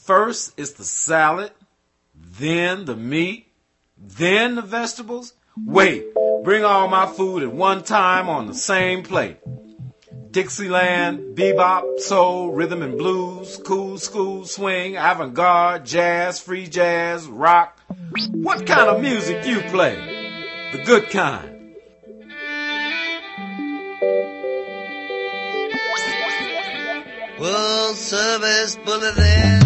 First is the salad, then the meat, then the vegetables. Wait, bring all my food at one time on the same plate. Dixieland, bebop, soul, rhythm and blues, cool school, swing, avant-garde, jazz, free jazz, rock. What kind of music you play? The good kind. World Service Bulletin.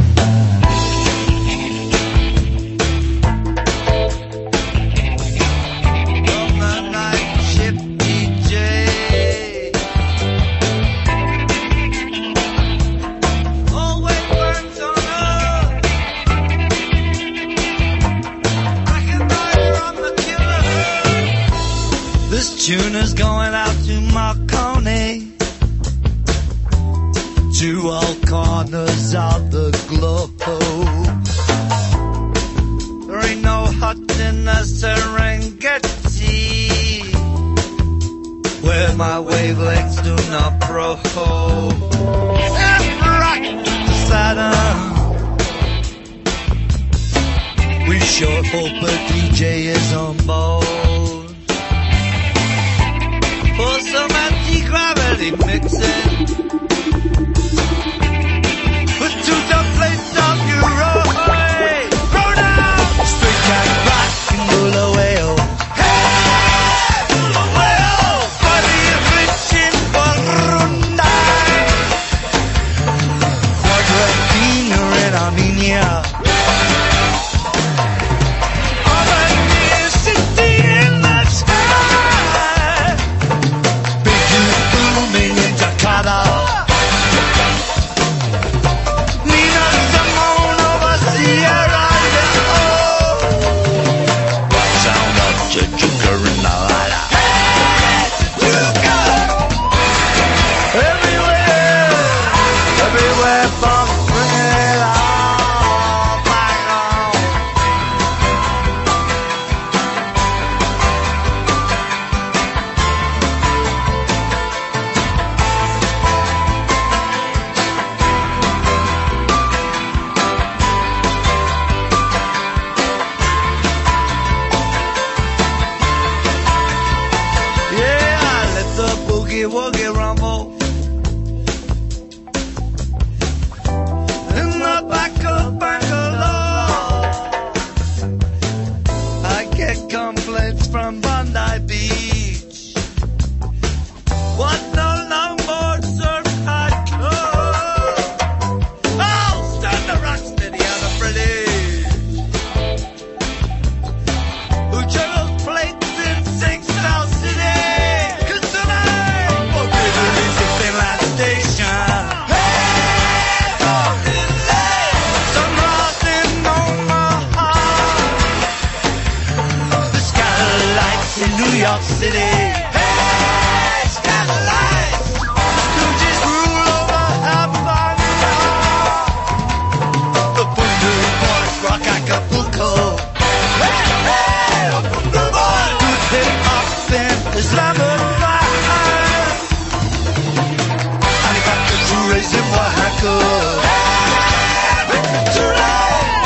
From the night ship DJ. Always burns on us. Recognize from the killer. This tune is going out to Marconi. To all corners of the globe. There ain't no hut in the Serengeti where my wavelengths do not probe. And rock to Saturn. We sure hope a DJ is on board for some anti-gravity mixing. To the place of your own. Throw down straight jack rock and Bulawayo. Hey, Bulawayo. Body of Richin Barunda. Quadratino in Armenia. Albania city in the sky. Big youth booming in Jakarta. Woogie rumble in the back of Bangalore. I get complaints from Bondi Beach. What no longboard surf hardcore. Oh, stand the rock steady on the British who juggles plates and sings South City. New York City. Hey, Skylights. Stooges rule over Havana. The Voodoo Boys rock Acapulco. Hey, hey, the Voodoo Boys. Good hip-hop in Islamabad. And he got the Tourés in Oaxaca. Hey, Ricky Touré.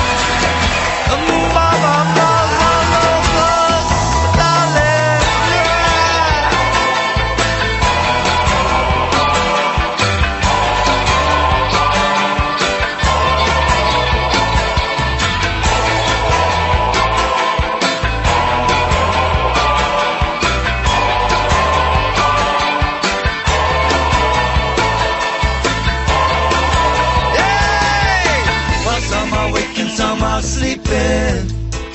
Sleeping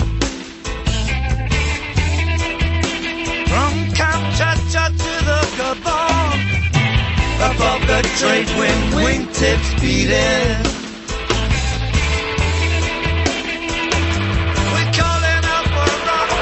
from Kamchatka to the Gabon, above the trade wind, wingtips beating. We're calling out for rock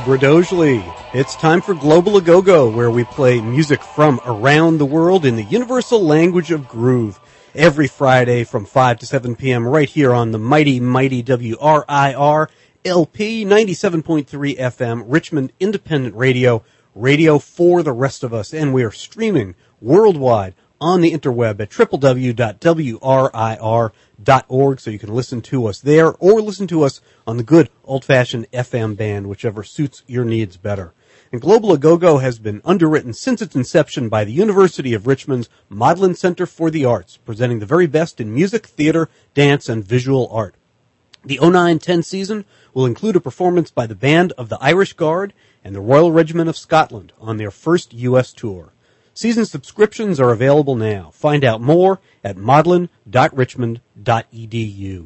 Bradosley. It's time for Global A Go-Go, where we play music from around the world in the universal language of groove. Every Friday from 5 to 7 p.m. right here on the mighty WRIR LP 97.3 FM, Richmond Independent Radio, radio for the rest of us. And we are streaming worldwide on the interweb at www.wrir.org, so you can listen to us there or listen to us on the good old-fashioned FM band, whichever suits your needs better. And Global A Go-Go has been underwritten since its inception by the University of Richmond's Modlin Center for the Arts, presenting the very best in music, theater, dance, and visual art. The 09-10 season will include a performance by the Band of the Irish Guard and the Royal Regiment of Scotland on their first U.S. tour. Season subscriptions are available now. Find out more at modlin.richmond.edu.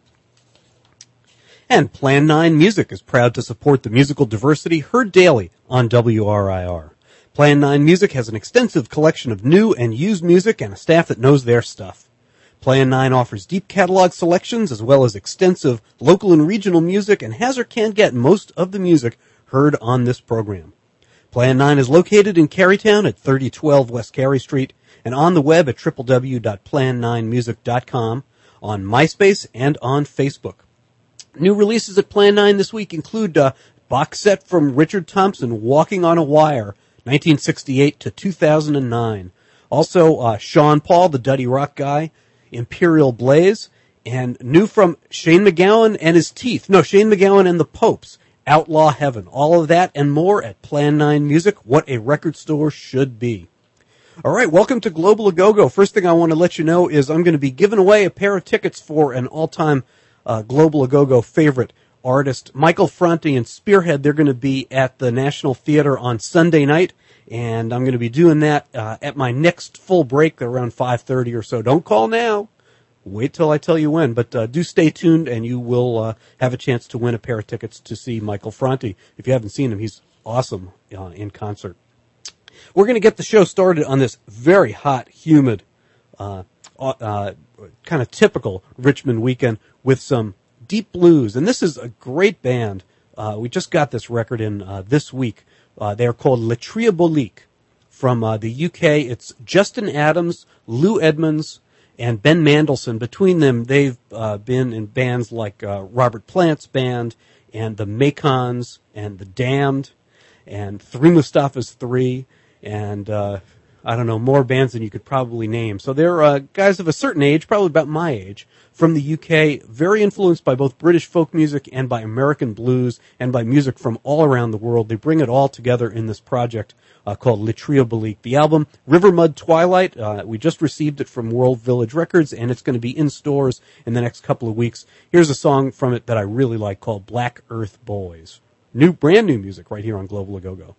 And Plan 9 Music is proud to support the musical diversity heard daily on WRIR. Plan 9 Music has an extensive collection of new and used music and a staff that knows their stuff. Plan 9 offers deep catalog selections as well as extensive local and regional music and has or can get most of the music heard on this program. Plan 9 is located in Carytown at 3012 West Cary Street and on the web at www.plan9music.com, on MySpace, and on Facebook. New releases at Plan 9 this week include a box set from Richard Thompson, Walking on a Wire, 1968 to 2009. Also, Sean Paul, the Duddy Rock guy, Imperial Blaze, and new from Shane MacGowan and his Teeth. No, Shane MacGowan and the Popes, Outlaw Heaven. All of that and more at Plan 9 Music, what a record store should be. All right, welcome to Global A Go-Go. First thing I want to let you know is I'm going to be giving away a pair of tickets for an all-time Global A Go-Go favorite artist, Michael Franti and Spearhead. They're going to be at the National Theater on Sunday night, and I'm going to be doing that at my next full break around 5:30 or so. Don't call now. Wait till I tell you when, but do stay tuned, and you will have a chance to win a pair of tickets to see Michael Franti. If you haven't seen him, he's awesome in concert. We're going to get the show started on this very hot, humid, kind of typical Richmond weekend with some deep blues. And this is a great band. We just got this record in this week. They're called Le Triabolique from the UK. It's Justin Adams, Lou Edmonds, and Ben Mandelson. Between them, they've been in bands like Robert Plant's band and the Macons and the Damned and Three Mustafas 3 and I don't know, more bands than you could probably name. So they're guys of a certain age, probably about my age, from the UK, very influenced by both British folk music and by American blues and by music from all around the world. They bring it all together in this project called Le Triabolique. The album, River Mud Twilight, we just received it from World Village Records, and it's going to be in stores in the next couple of weeks. Here's a song from it that I really like called Black Earth Boys. Brand new music right here on Global A Go-Go.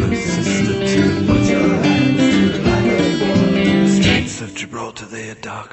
Gibraltar, they are dark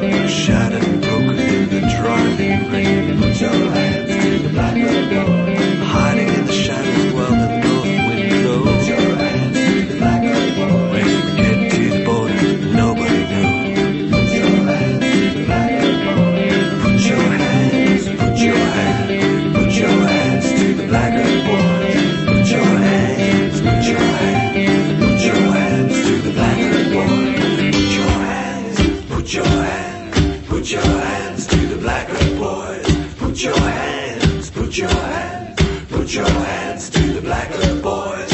shattered and broken in the driving rain. Put your hands to the blackbird boy, hiding in the shadows while the north wind blows. Put your hands to the blackbird boy. When we get to the border, nobody knows. Put your hands to the blackbird boy. Put your hands, put your hands, put your hands to the blackbird boy. Put your hands, put your hands, put your hands to the blackbird boy. Put your hands, put your hands, put your hands to the blackbird boys. Put your hands, put your hands, put your hands to the blackbird boys.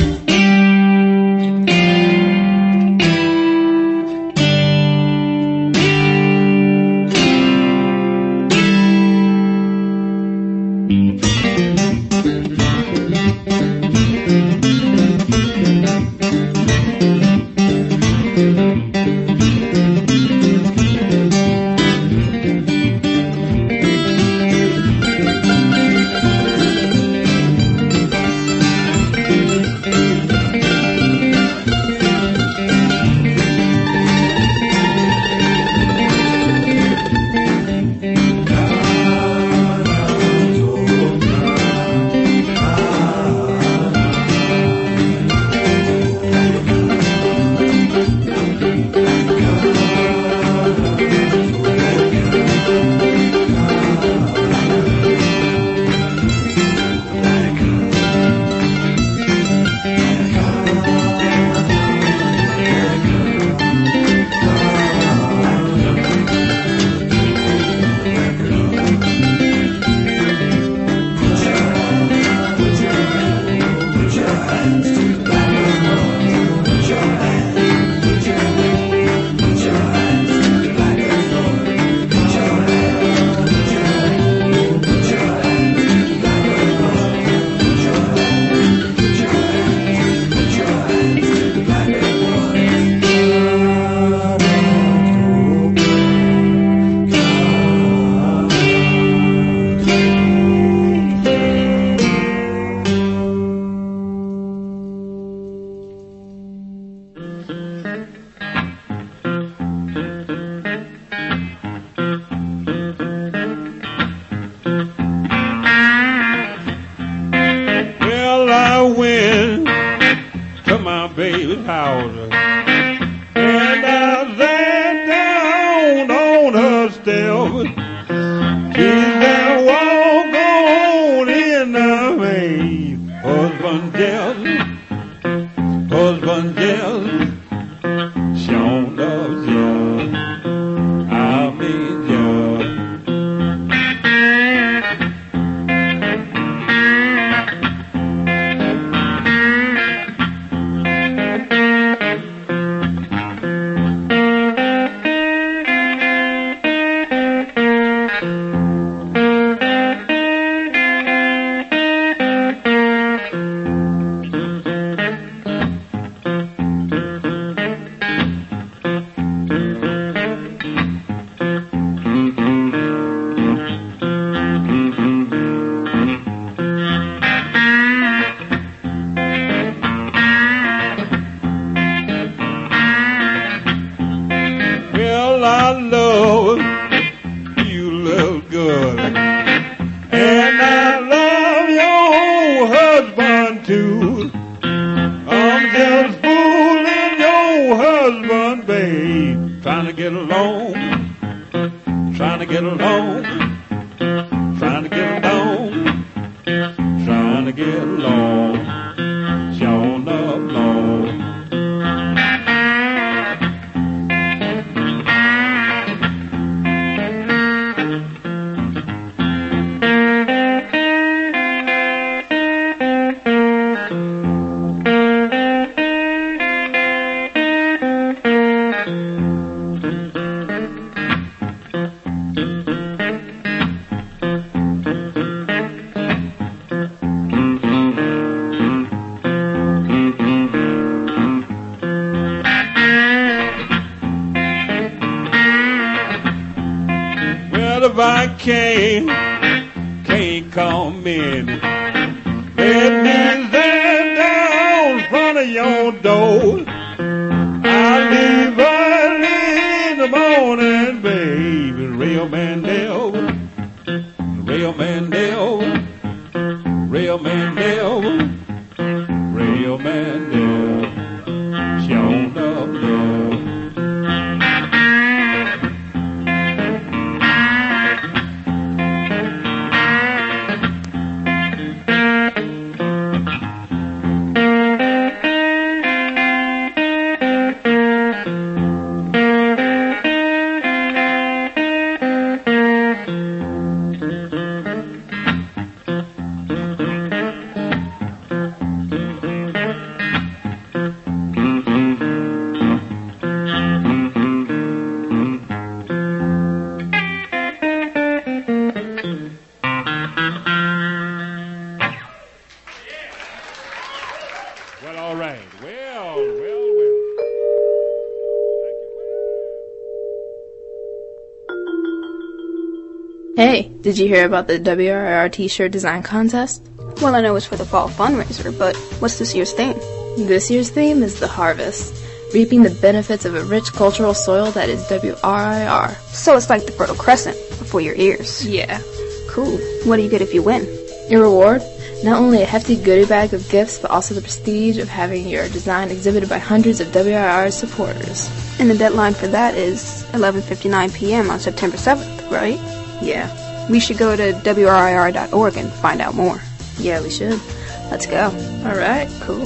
Can't come in. Let me stand down in front of your door. I leave early in the morning, babe. Hey, did you hear about the WRIR t-shirt design contest? Well, I know it's for the fall fundraiser, but what's this year's theme? This year's theme is the harvest, reaping the benefits of a rich cultural soil that is WRIR. So it's like the Fertile Crescent, but for your ears. Yeah. Cool. What do you get if you win? Your reward? Not only a hefty goodie bag of gifts, but also the prestige of having your design exhibited by hundreds of WRIR supporters. And the deadline for that is 11:59 p.m. on September 7th, right? Yeah. We should go to WRIR.org and find out more. Yeah, we should. Let's go. Alright, cool.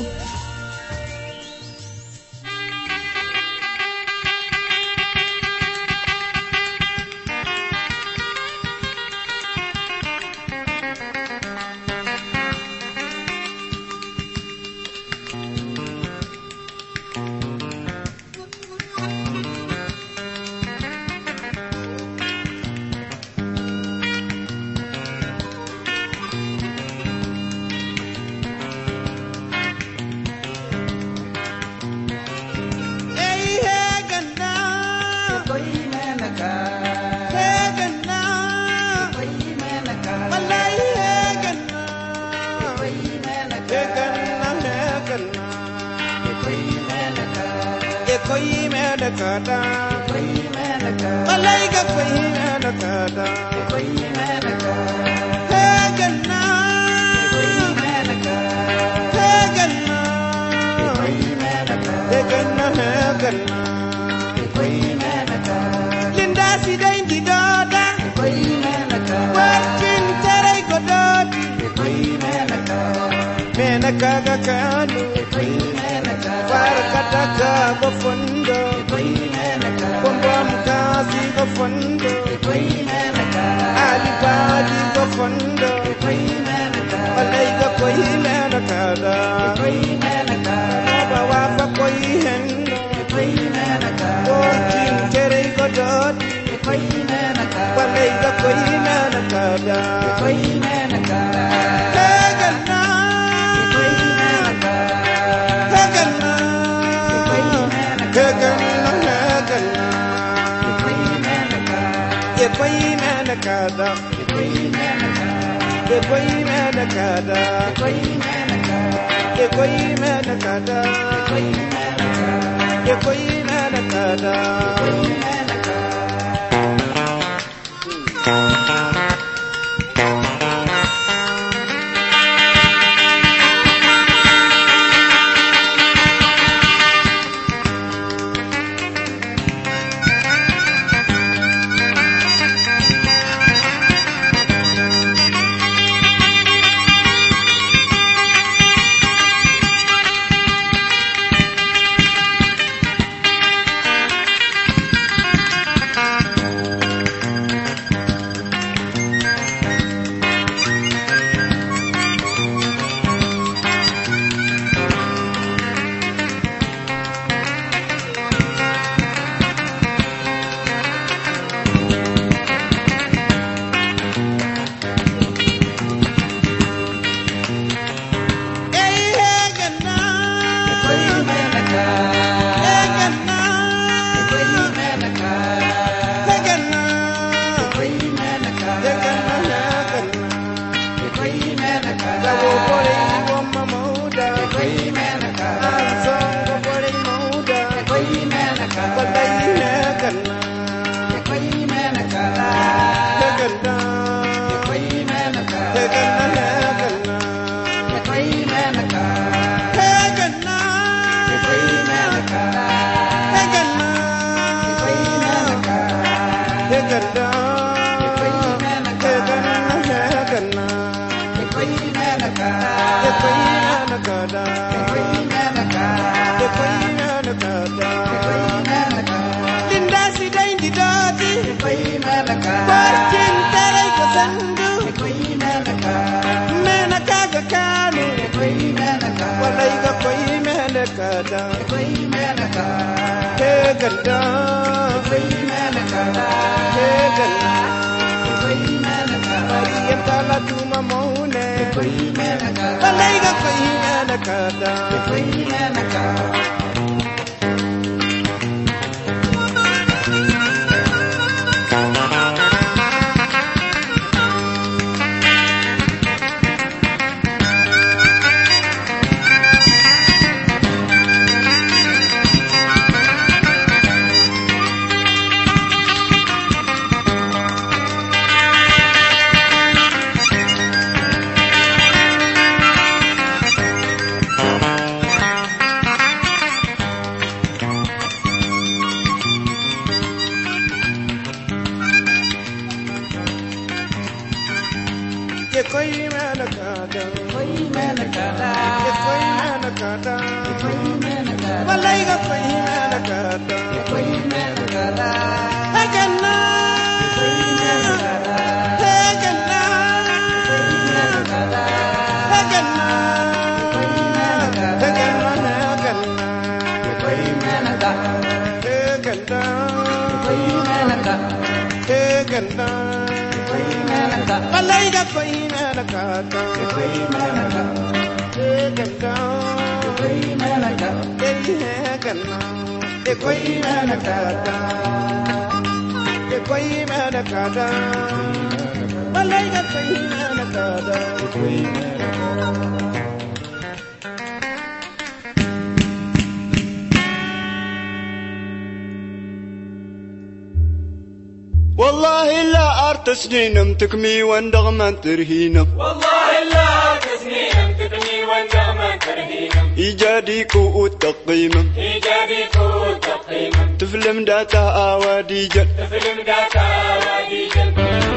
والله لا أرتسنينم تكمي واندغمان ترهينم والله لا أرتسنينم تكمي واندغمان ترهينم إيجاديكو التقيمم إيجاديكو التقيمم تفلم داتا آواديجل تفلم داتا آواديجل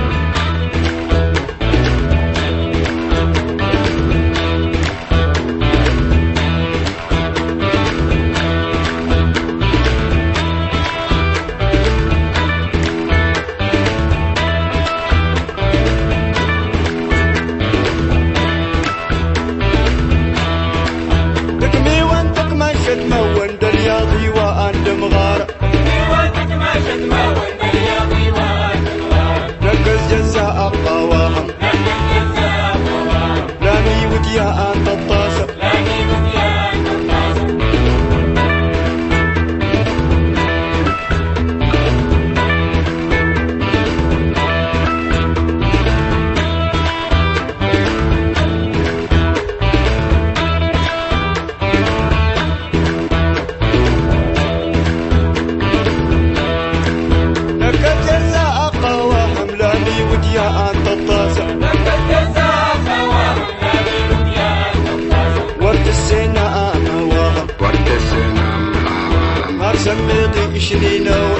تمون دلياضي وأنت مغارة نقص جزاء قواهم لاني وديا أنت الطاسة سميتي إشنينو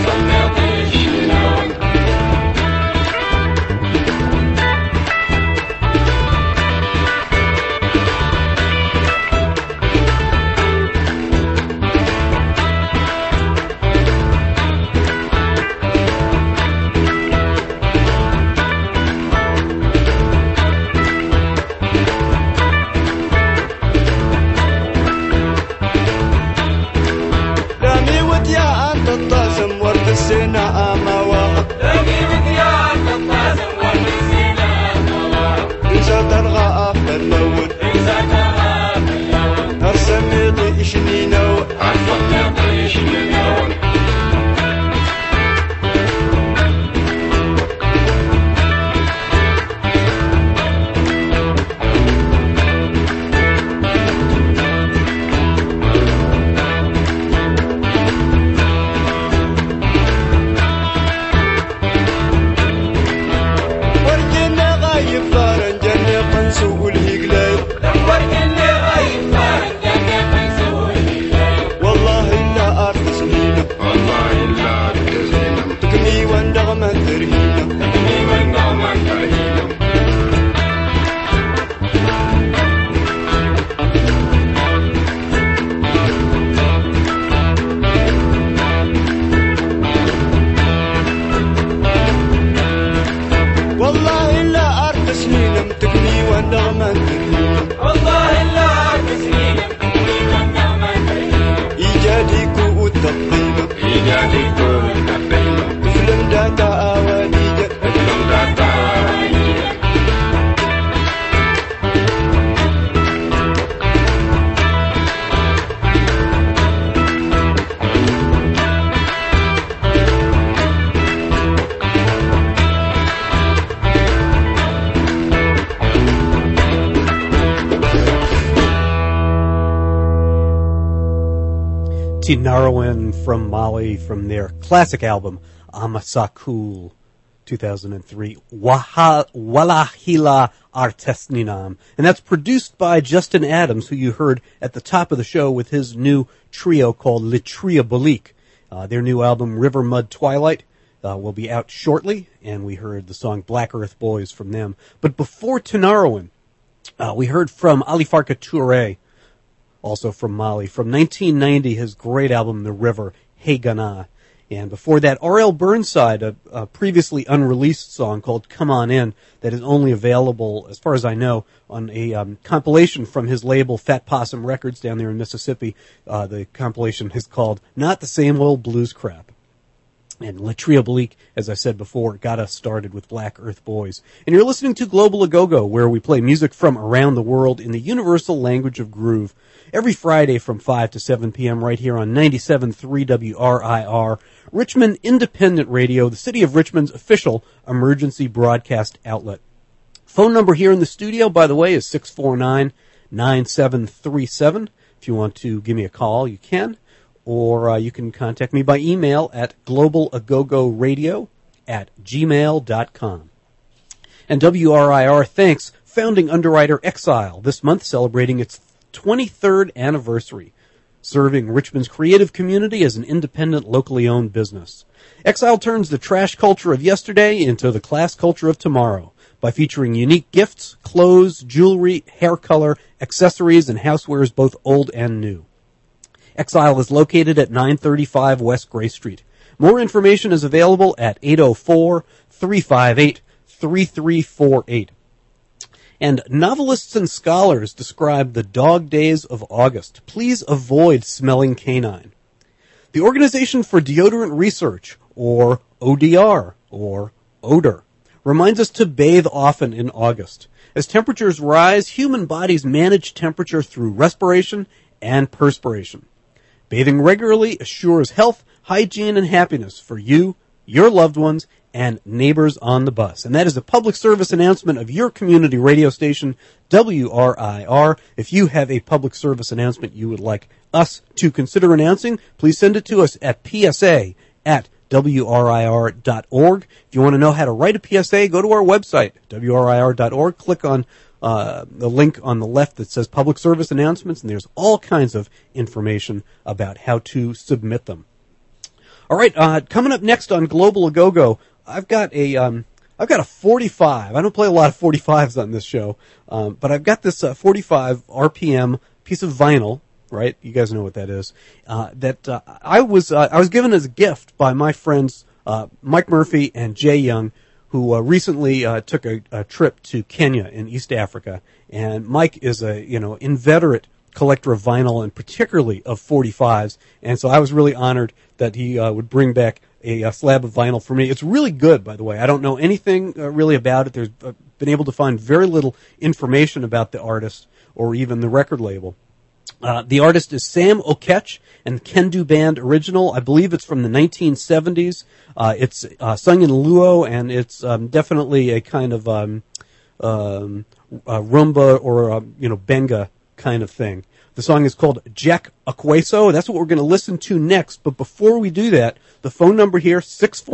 Narwin from Mali from their classic album Amasakul 2003 Walahila Artesninam, and that's produced by Justin Adams, who you heard at the top of the show with his new trio called Litria Balik. Their new album River Mud Twilight will be out shortly, and we heard the song Black Earth Boys from them. But before Tinariwen, we heard from Ali Farka Touré, also from Mali, from 1990, his great album The River, Hey Ghana. And before that, R.L. Burnside, a previously unreleased song called Come On In, that is only available, as far as I know, on a compilation from his label Fat Possum Records down there in Mississippi. The compilation is called Not the Same Old Blues Crap. And Latria Bleak, as I said before, got us started with Black Earth Boys. And you're listening to Global A-Go-Go, where we play music from around the world in the universal language of groove. Every Friday from 5 to 7 p.m. right here on 97.3 WRIR, Richmond Independent Radio, the City of Richmond's official emergency broadcast outlet. Phone number here in the studio, by the way, is 649-9737. If you want to give me a call, you can. Or you can contact me by email at globalagogoradio@gmail.com. And WRIR thanks founding underwriter Exile, this month celebrating its 23rd anniversary, serving Richmond's creative community as an independent, locally owned business. Exile turns the trash culture of yesterday into the class culture of tomorrow by featuring unique gifts, clothes, jewelry, hair color, accessories, and housewares both old and new. Exile is located at 935 West Gray Street. More information is available at 804-358-3348. And novelists and scholars describe the dog days of August. Please avoid smelling canine. The Organization for Deodorant Research, or ODR, or odor, reminds us to bathe often in August. As temperatures rise, human bodies manage temperature through respiration and perspiration. Bathing regularly assures health, hygiene, and happiness for you, your loved ones, and neighbors on the bus. And that is a public service announcement of your community radio station, WRIR. If you have a public service announcement you would like us to consider announcing, please send it to us at psa@wrir.org. If you want to know how to write a PSA, go to our website, wrir.org. Click on the link on the left that says public service announcements, and there's all kinds of information about how to submit them. All right, coming up next on Global A-Go-Go, I've got a 45. I don't play a lot of 45s on this show, but I've got this 45 RPM piece of vinyl, right? You guys know what that is. That I was given as a gift by my friends Mike Murphy and Jay Young, who recently took a trip to Kenya in East Africa. And Mike is a inveterate collector of vinyl, and particularly of 45s. And so I was really honored that he would bring back a slab of vinyl for me. It's really good, by the way. I don't know anything really about it. There's been able to find very little information about the artist or even the record label. The artist is Sam Oketch and Kendu Band Original. I believe it's from the 1970s. It's sung in Luo, and it's definitely a kind of rumba or benga kind of thing. The song is called Jack Akweso, and that's what we're going to listen to next. But before we do that, the phone number here,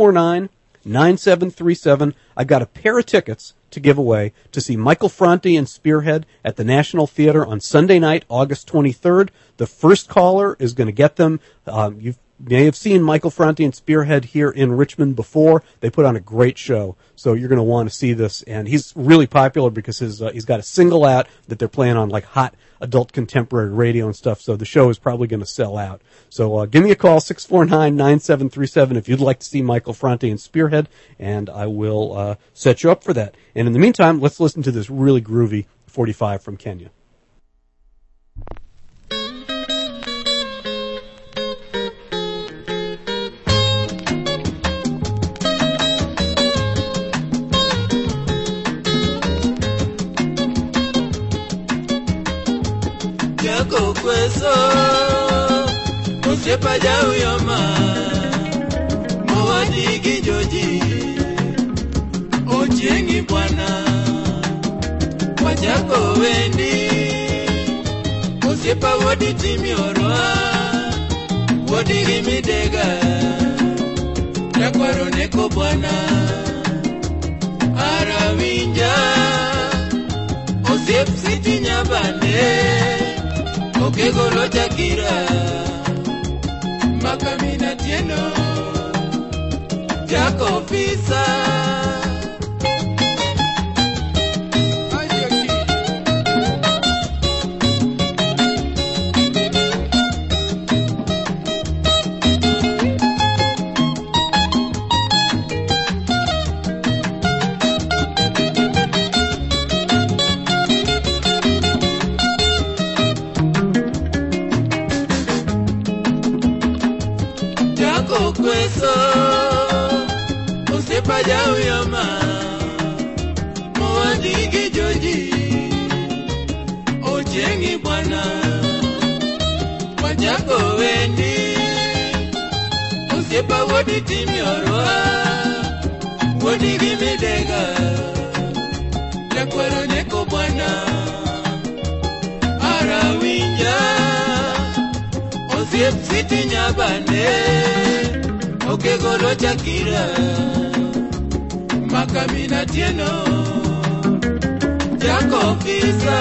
649-9737. I've got a pair of tickets to give away to see Michael Franti and Spearhead at the National Theater on Sunday night, August 23rd. The first caller is going to get them. You may have seen Michael Franti and Spearhead here in Richmond before. They put on a great show, so you're going to want to see this. And he's really popular because he's got a single out that they're playing on like hot adult contemporary radio and stuff, so the show is probably going to sell out. So give me a call, 649-9737, if you'd like to see Michael Franti and Spearhead, and I will set you up for that. And in the meantime, let's listen to this really groovy 45 from Kenya. Jago kweso Uchepa jau yoma Mwadi gijoji Ochengi bwana Wajako wendi Uchepa wadi timi oroa Wadi gimidega Yakwaro neko bwana Arawinja Uchepa siti nyabane Oke golo jakira Makamina tieno Jaco Visa. Jaco Queso, Osepa Jauyama, Moadigi Joji, Ochengi Bwana, Wajako Wendi, Osepa Wodi Timiorwa, Wodi Gimidega, Jakwero Neko Bwana, Arawinja, Osiep Siti Nyabane, Okegolo Chakira, Makamina Tieno, Jaco Visa,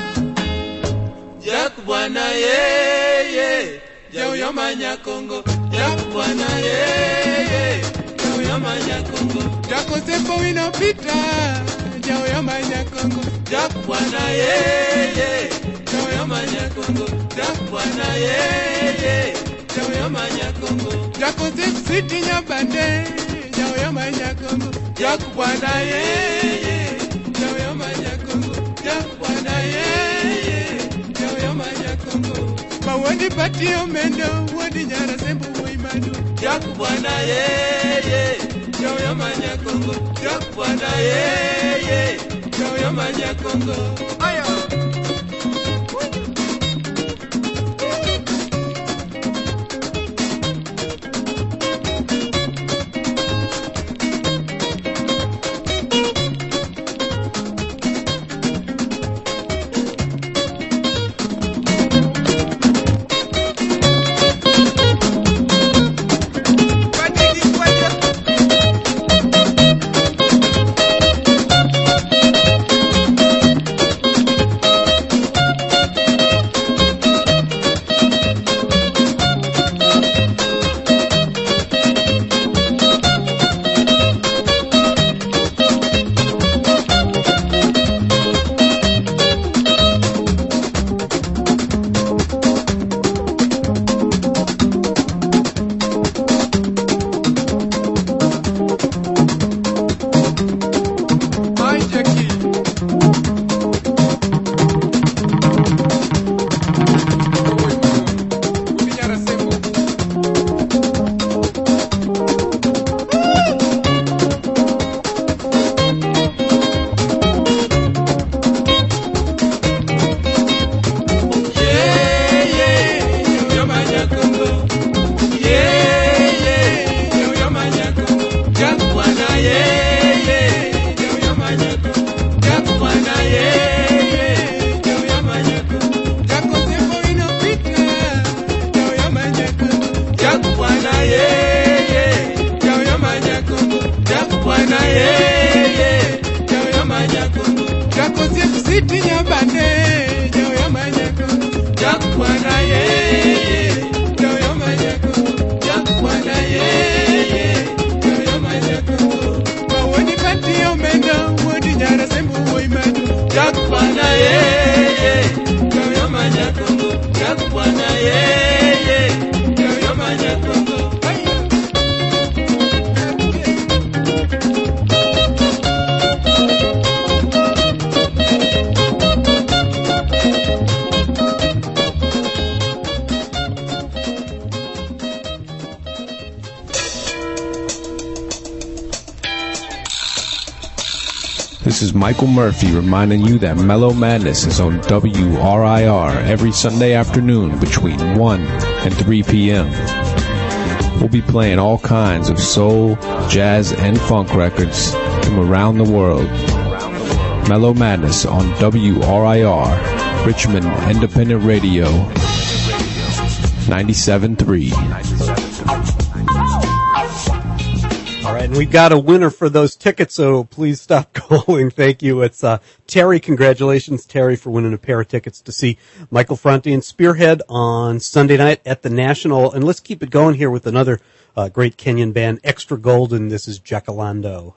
Jak Bwana ye, Jauyama Nyakongo, Jak Bwana ye, Jauyama Nyakongo, Jaco Sepo Wino Pita, Jauyama Nyakongo, Jak Bwana ye, Jauyama Nyakongo, Jak Bwana ye, Jauyama Nyakongo, Jaco Sepo Siti Nyabane, Jauyama Nyakongo, Jak Bwana ye, Jauyama Nyakongo, Jak Bwana ye, Jauyama Nyakongo, Mawodi Pati Omendo, Wodi Nyara Sembo Woimanu, Jak Bwana ye, Jauyama Nyakongo, Jak Bwana ye, Jauyama Nyakongo. Aya. This is Michael Murphy reminding you that Mellow Madness is on WRIR every Sunday afternoon between 1 and 3 p.m. We'll be playing all kinds of soul, jazz, and funk records from around the world. Mellow Madness on WRIR, Richmond Independent Radio, 97.3. All right, and we got a winner for those tickets, so please stop calling. Thank you. It's Terry. Congratulations, Terry, for winning a pair of tickets to see Michael Franti and Spearhead on Sunday night at the National. And let's keep it going here with another great Kenyan band Extra Golden. This is Jackalando.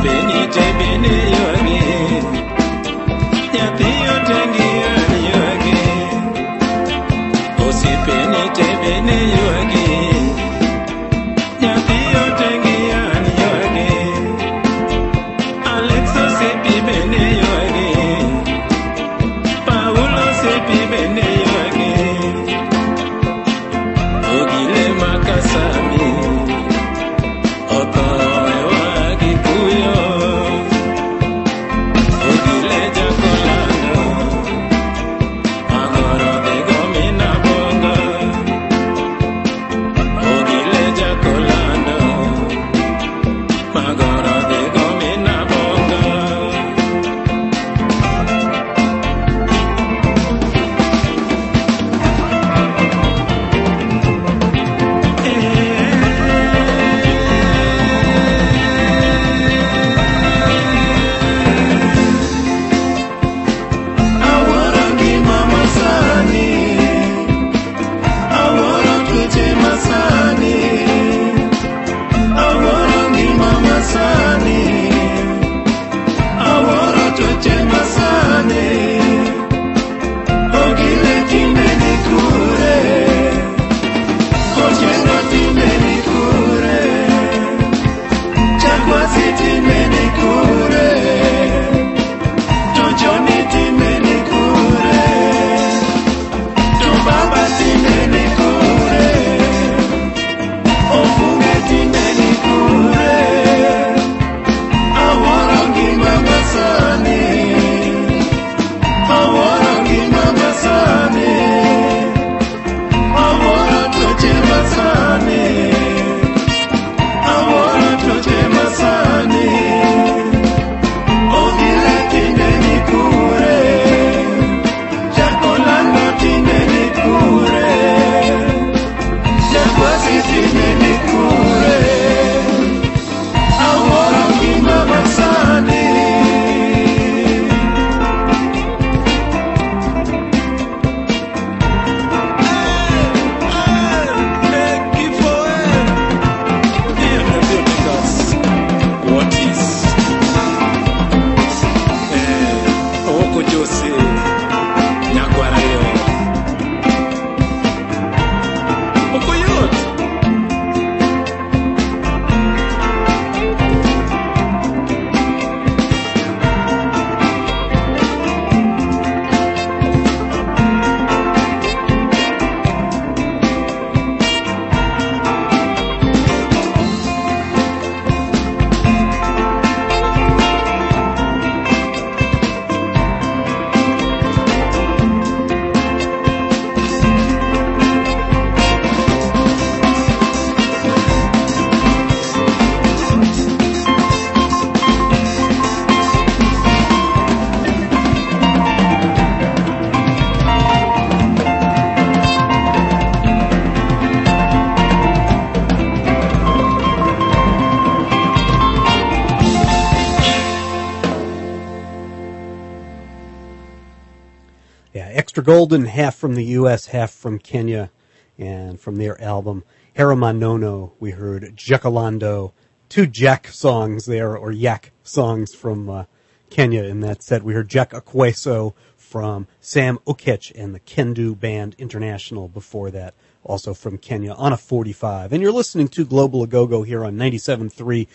Extra Golden, half from the U.S., half from Kenya, and from their album Haramanono, we heard Jacolando, two Jack songs there, or Yak songs from Kenya in that set. We heard Jack Akweso from Sam Okech and the Kendu Band International before that, also from Kenya, on a 45. And you're listening to Global Agogo here on 97.3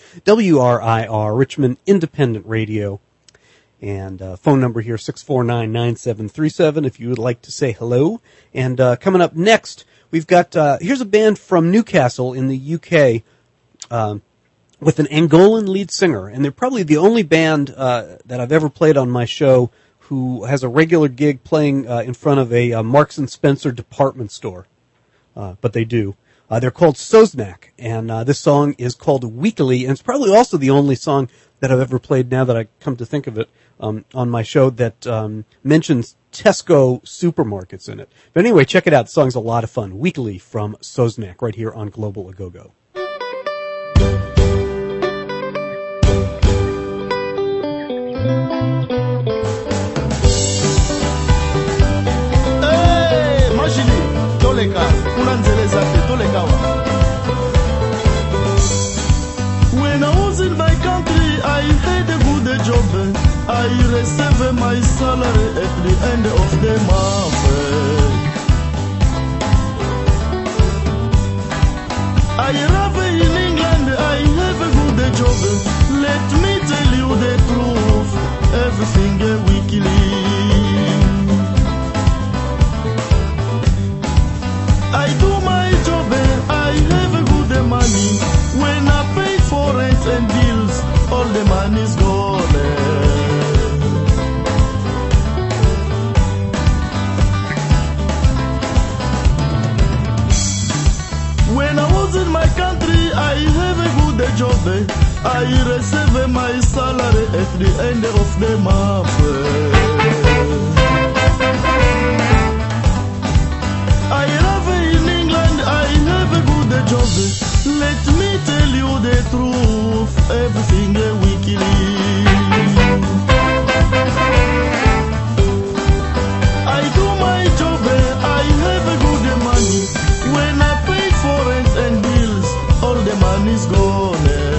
WRIR, Richmond Independent Radio. And phone number here, 649-9737, if you would like to say hello. And coming up next, we've got, here's a band from Newcastle in the UK with an Angolan lead singer. And they're probably the only band that I've ever played on my show who has a regular gig playing in front of a Marks & Spencer department store. But they do. They're called Soznak, and this song is called Weekly, and it's probably also the only song that I've ever played, now that I come to think of it, on my show that mentions Tesco supermarkets in it. But anyway, check it out. The song's a lot of fun. Weekly from Soznak, right here on Global Agogo. Hey, Mashili, Toleka, Kulanzeleza, Toleka. When I was in my country, I job, I receive my salary at the end of the month. I arrive in England, I have a good job. Let me tell you the truth, everything weekly. I do my job, I have a good money. When I pay for rent and bills, all the money's gone. When I was in my country, I have a good job. I receive my salary at the end of the month. I live in England, I have a good job. Let me tell you the truth, everything weekly. I do my job, I have a good money. When I pay for rent and bills, all the money's gone.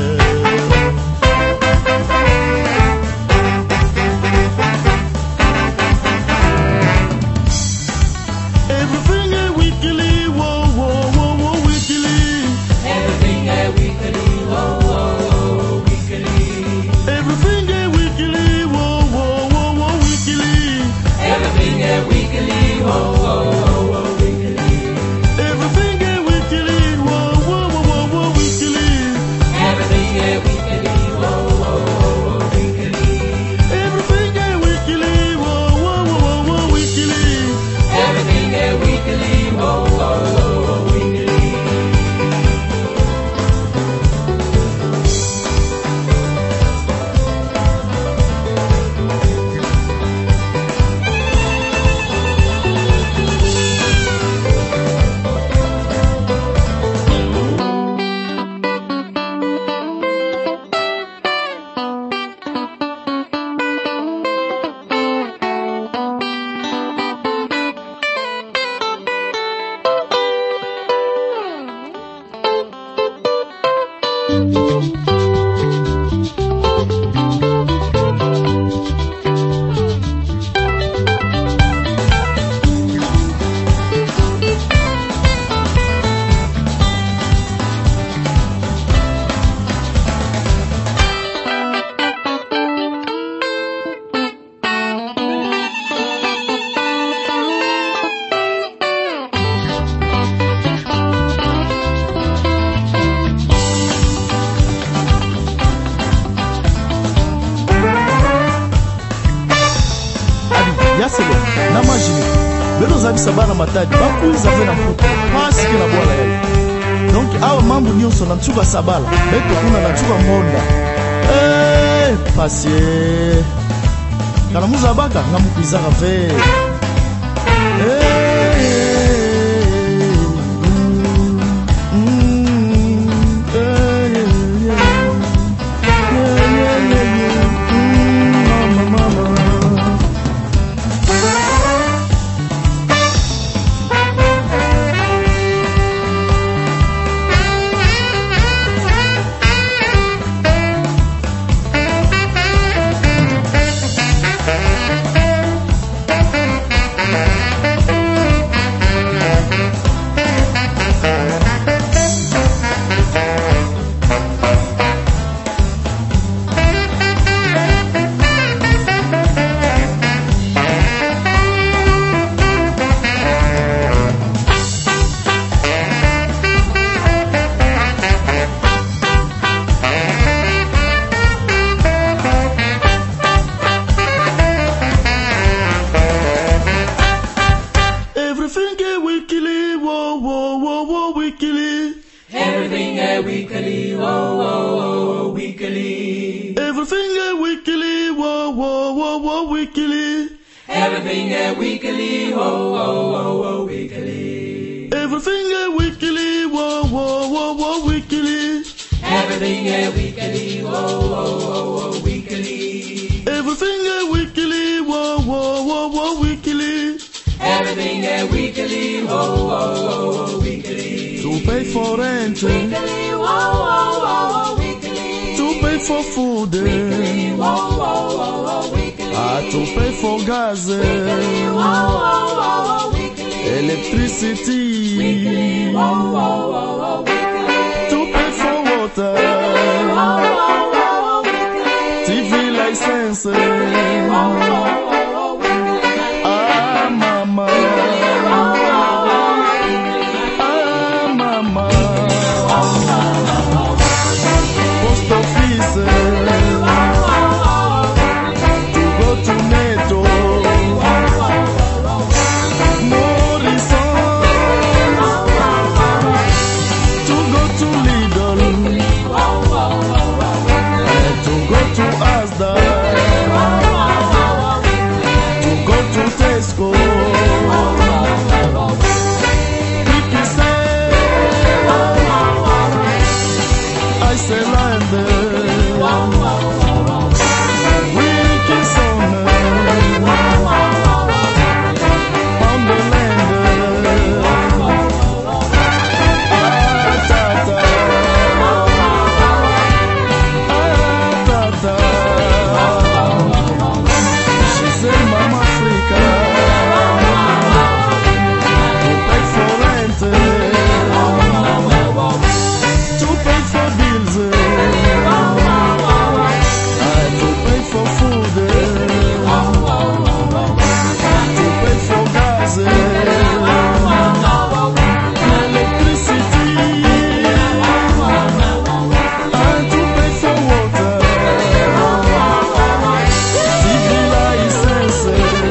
Natsuka sabala beto kuna natsuka monda pasie kana muzabaka ngamukizaka ve Weekly, whoa, whoa, weekly. To pay for food. Weekly, whoa, whoa, to pay for gas, electricity, to pay for water, TV license, mama, mama, post office, to go to NATO, Morrison, to go to Lidl, to go to Asda, to go to Tesco, people say I say land, Wilkinson, on the land, tata, tata, she said Mama Africa, to pay for rent, to pay for bills, to pay for food, to pay for gas, electricity, and to pay for water, TV license,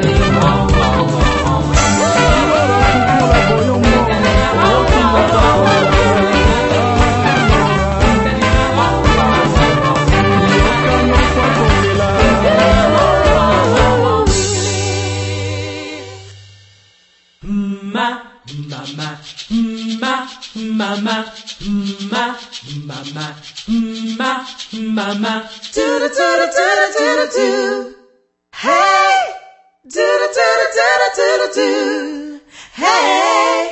Mama, toodle toodle toodle toodle too. Hey, toodle toodle toodle toodle too. Hey,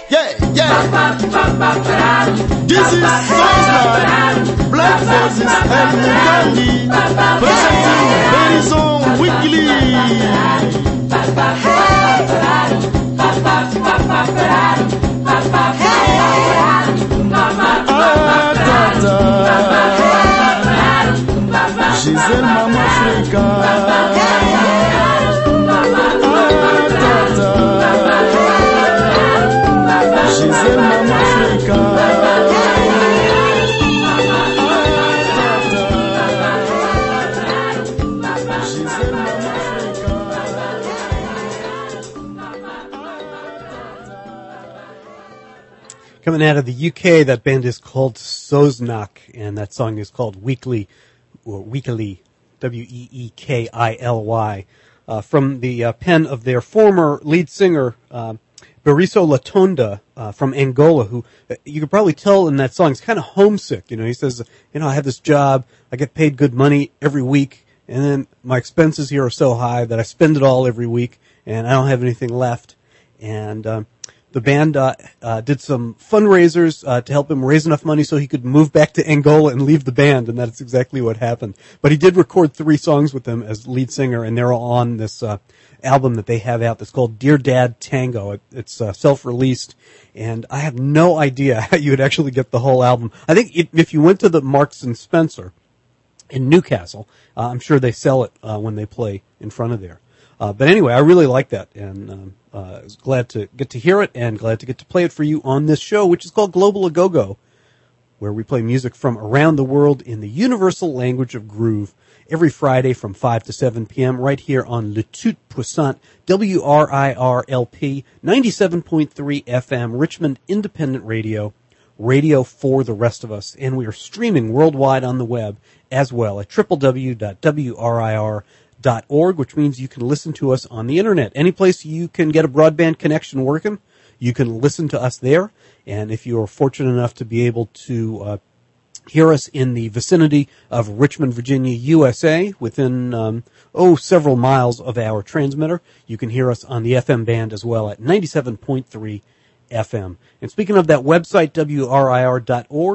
This is Soulsman, Black Voices and Mugangi, presenting Verizon Weekly. Giselle Mama Africa, Giselle Mama Africa, Giselle Mama Africa. Coming out of the UK, that band is called Soznak, and that song is called Weekly, or Weekly, Weekily, from the pen of their former lead singer, Bariso Latonda, from Angola, who you could probably tell in that song is kind of homesick. You know, he says, I have this job, I get paid good money every week, and then my expenses here are so high that I spend it all every week, and I don't have anything left. And the band did some fundraisers to help him raise enough money so he could move back to Angola and leave the band, and that's exactly what happened. But he did record 3 songs with them as lead singer, and they're all on this album that they have out that's called Dear Dad Tango. It's self-released, and I have no idea how you would actually get the whole album. I think if you went to the Marks and Spencer in Newcastle, I'm sure they sell it when they play in front of there. But anyway, I really like that, and I was glad to get to hear it and glad to get to play it for you on this show, which is called Global A-Go-Go, where we play music from around the world in the universal language of groove every Friday from 5 to 7 p.m. right here on Le Tout Puissant, WRIRLP, 97.3 FM, Richmond Independent Radio, radio for the rest of us. And we are streaming worldwide on the web as well at www.wrir.org, which means you can listen to us on the internet. Any place you can get a broadband connection working, you can listen to us there. And if you are fortunate enough to be able to hear us in the vicinity of Richmond, Virginia, USA, within several miles of our transmitter, you can hear us on the FM band as well at 97.3 FM. And speaking of that website, WRIR.org,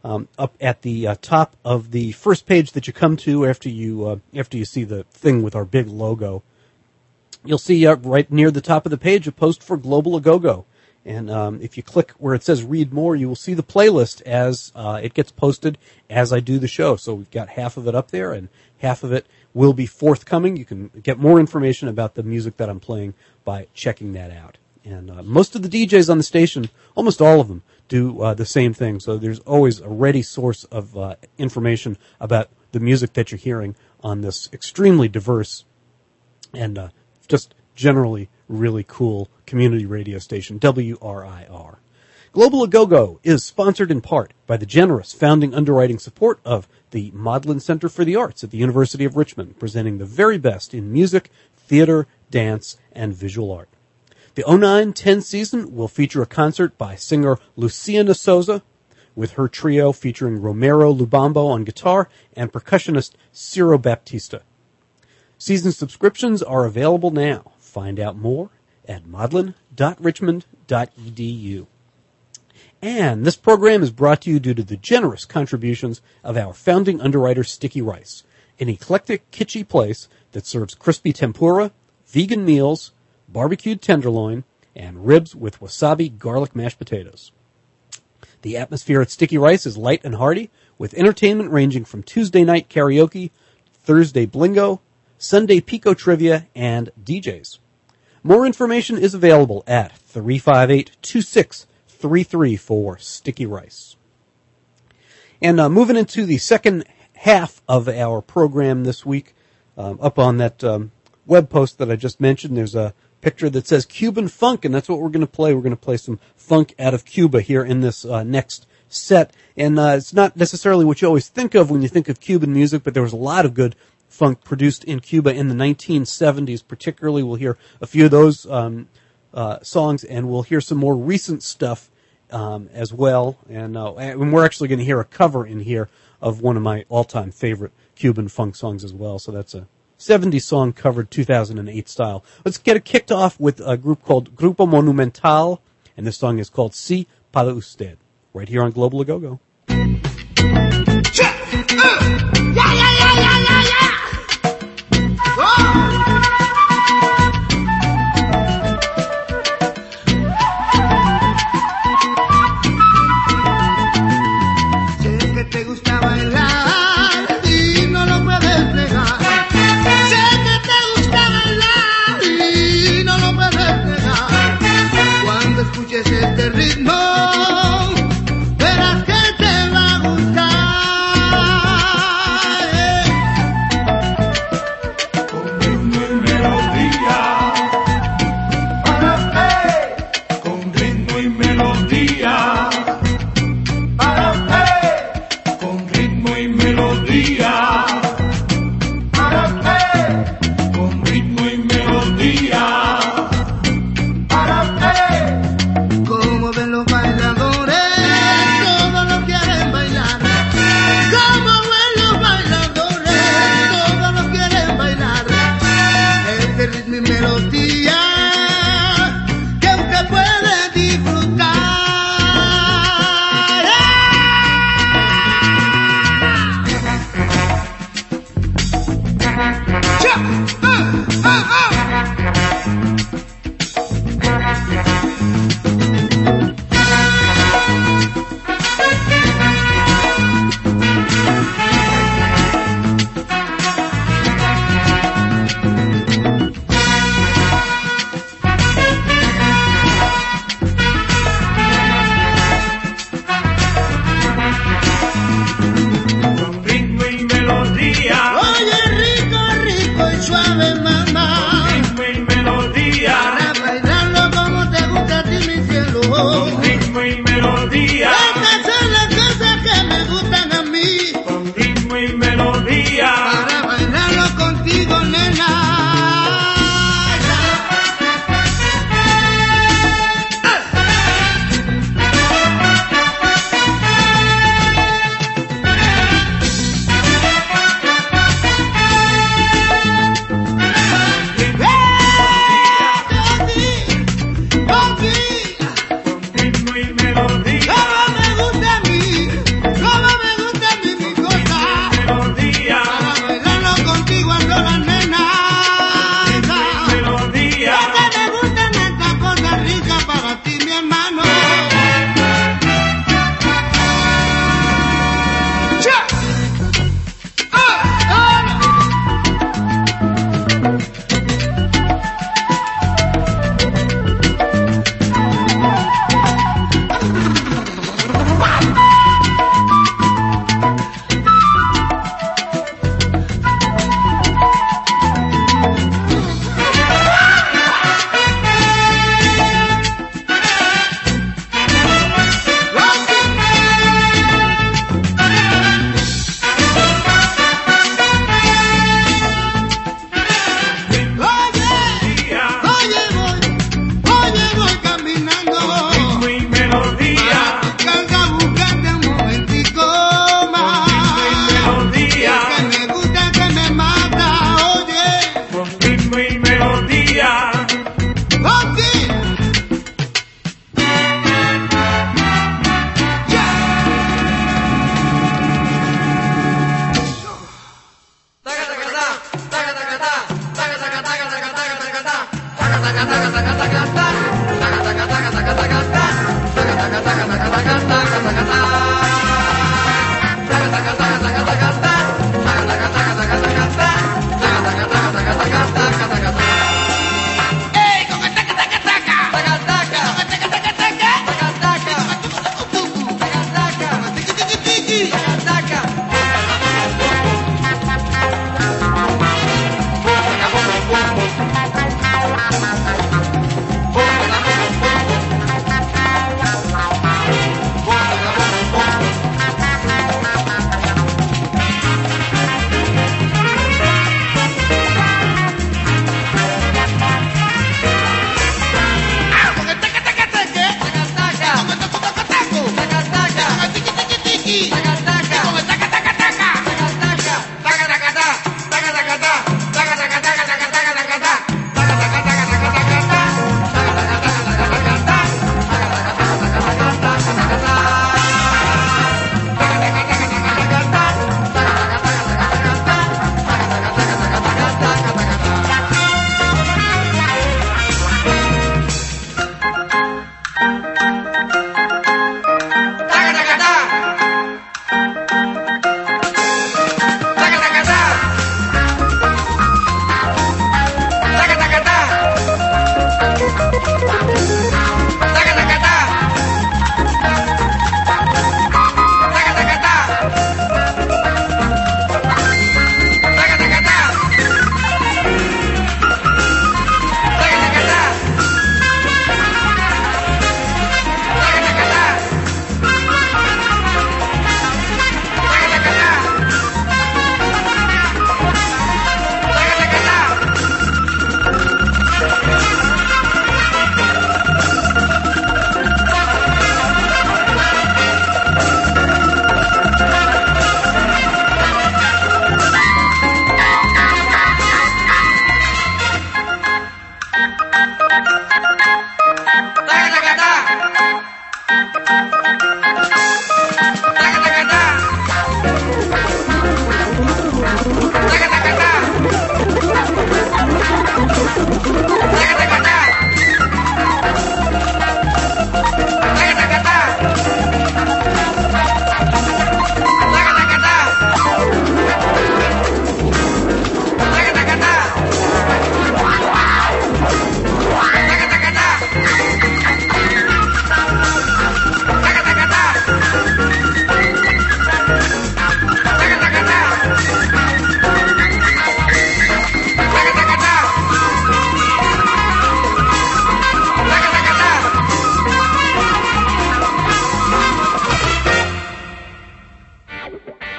up at the top of the first page that you come to after you see the thing with our big logo. You'll see right near the top of the page a post for Global A-Go-Go. And if you click where it says read more, you will see the playlist as it gets posted as I do the show. So we've got half of it up there, and half of it will be forthcoming. You can get more information about the music that I'm playing by checking that out. And most of the DJs on the station, almost all of them, do the same thing. So there's always a ready source of information about the music that you're hearing on this extremely diverse and just generally really cool community radio station, WRIR. Global A-Go-Go is sponsored in part by the generous founding underwriting support of the Modlin Center for the Arts at the University of Richmond, presenting the very best in music, theater, dance, and visual art. The 09-10 season will feature a concert by singer Luciana Souza, with her trio featuring Romero Lubambo on guitar and percussionist Ciro Baptista. Season subscriptions are available now. Find out more at modlin.richmond.edu. And this program is brought to you due to the generous contributions of our founding underwriter, Sticky Rice, an eclectic, kitschy place that serves crispy tempura, vegan meals, barbecued tenderloin, and ribs with wasabi garlic mashed potatoes. The atmosphere at Sticky Rice is light and hearty, with entertainment ranging from Tuesday night karaoke, Thursday blingo, Sunday pico trivia, and DJs. More information is available at 358-2633 for Sticky Rice. And moving into the second half of our program this week, up on that web post that I just mentioned, there's a picture that says Cuban funk, and that's what we're going to play. We're going to play some funk out of Cuba here in this next set. And it's not necessarily what you always think of when you think of Cuban music, but there was a lot of good funk produced in Cuba in the 1970s, particularly. We'll hear a few of those songs, and we'll hear some more recent stuff as well. And we're actually going to hear a cover in here of one of my all-time favorite Cuban funk songs as well. So that's a 70s song covered 2008 style. Let's get it kicked off with a group called Grupo Monumental, and this song is called Si Para Usted, right here on Global A-Go-Go. Este ritmo, verás que te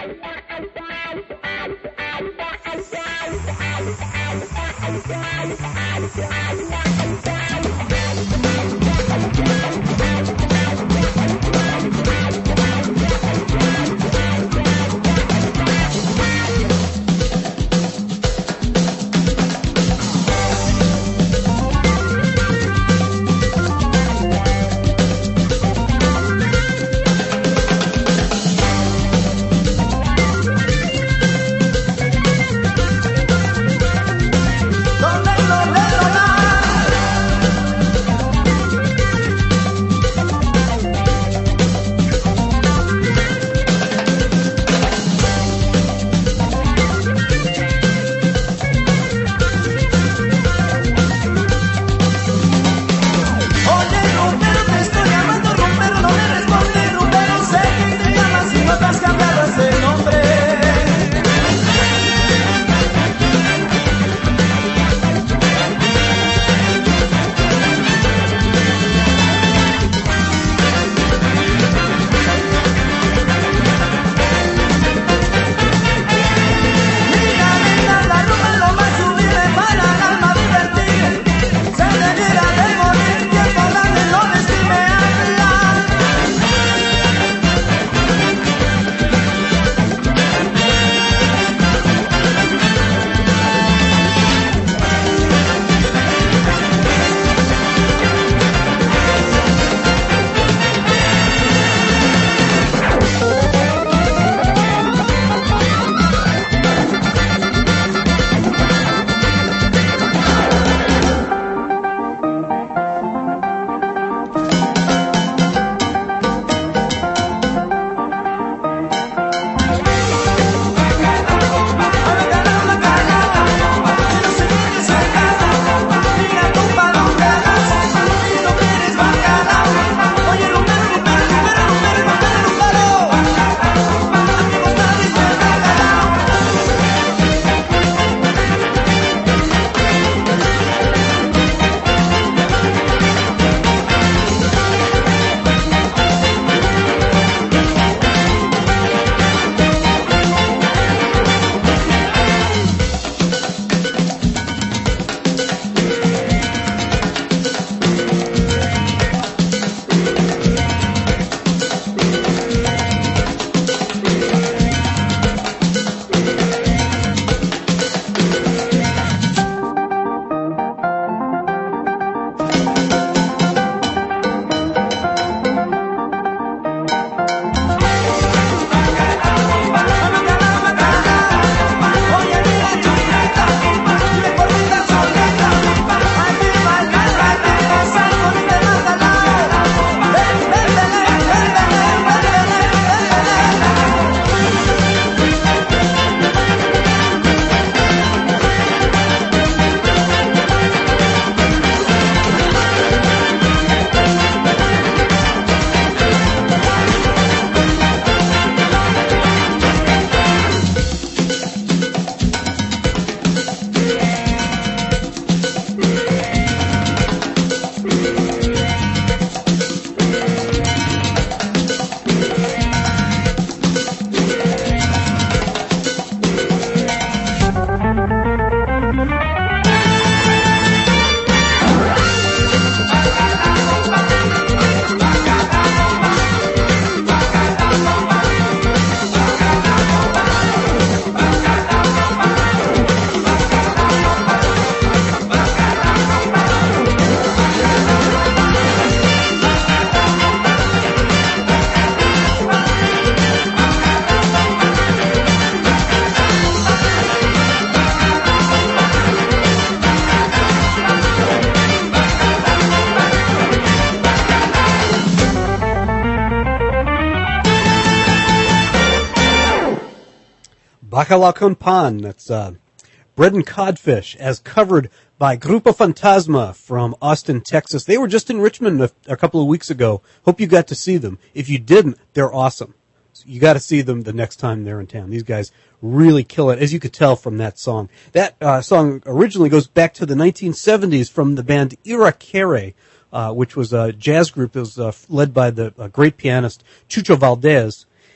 Bacalao con pan, that's bread and codfish, as covered by Grupo Fantasma from Austin, Texas. They were just in Richmond a couple of weeks ago. Hope you got to see them. If you didn't, they're awesome. So you got to see them the next time they're in town. These guys really kill it, as you could tell from that song. That song originally goes back to the 1970s from the band Irakere, which was a jazz group that was led by the great pianist Chucho Valdez.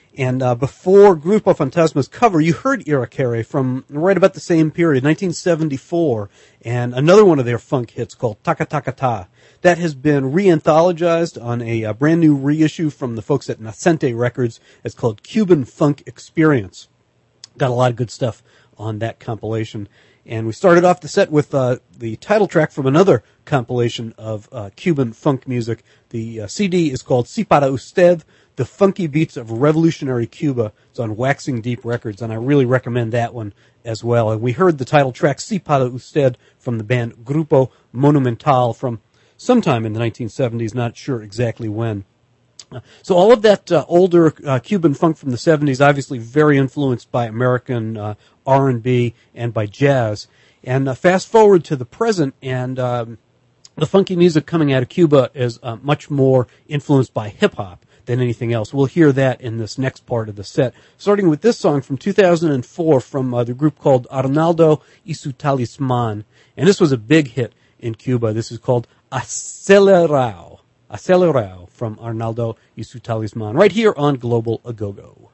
And before Grupo Fantasma's cover, you heard Irakere from right about the same period, 1974, and another one of their funk hits called Taka Taka Ta. That has been re-anthologized on a brand new reissue from the folks at Nascente Records. It's called Cuban Funk Experience. Got a lot of good stuff on that compilation. And we started off the set with the title track from another compilation of Cuban funk music. The CD is called Si Para Usted, The Funky Beats of Revolutionary Cuba. It's on Waxing Deep Records, and I really recommend that one as well. And we heard the title track Si Para Usted from the band Grupo Monumental from sometime in the 1970s, not sure exactly when. So all of that older Cuban funk from the 70s, obviously very influenced by American R&B and by jazz. And fast forward to the present, and the funky music coming out of Cuba is much more influenced by hip-hop than anything else. We'll hear that in this next part of the set, starting with this song from 2004 from the group called Arnaldo y su Talisman. And this was a big hit in Cuba. This is called Acelerao. Acelerao from Arnaldo y su Talisman, right here on Global Agogo.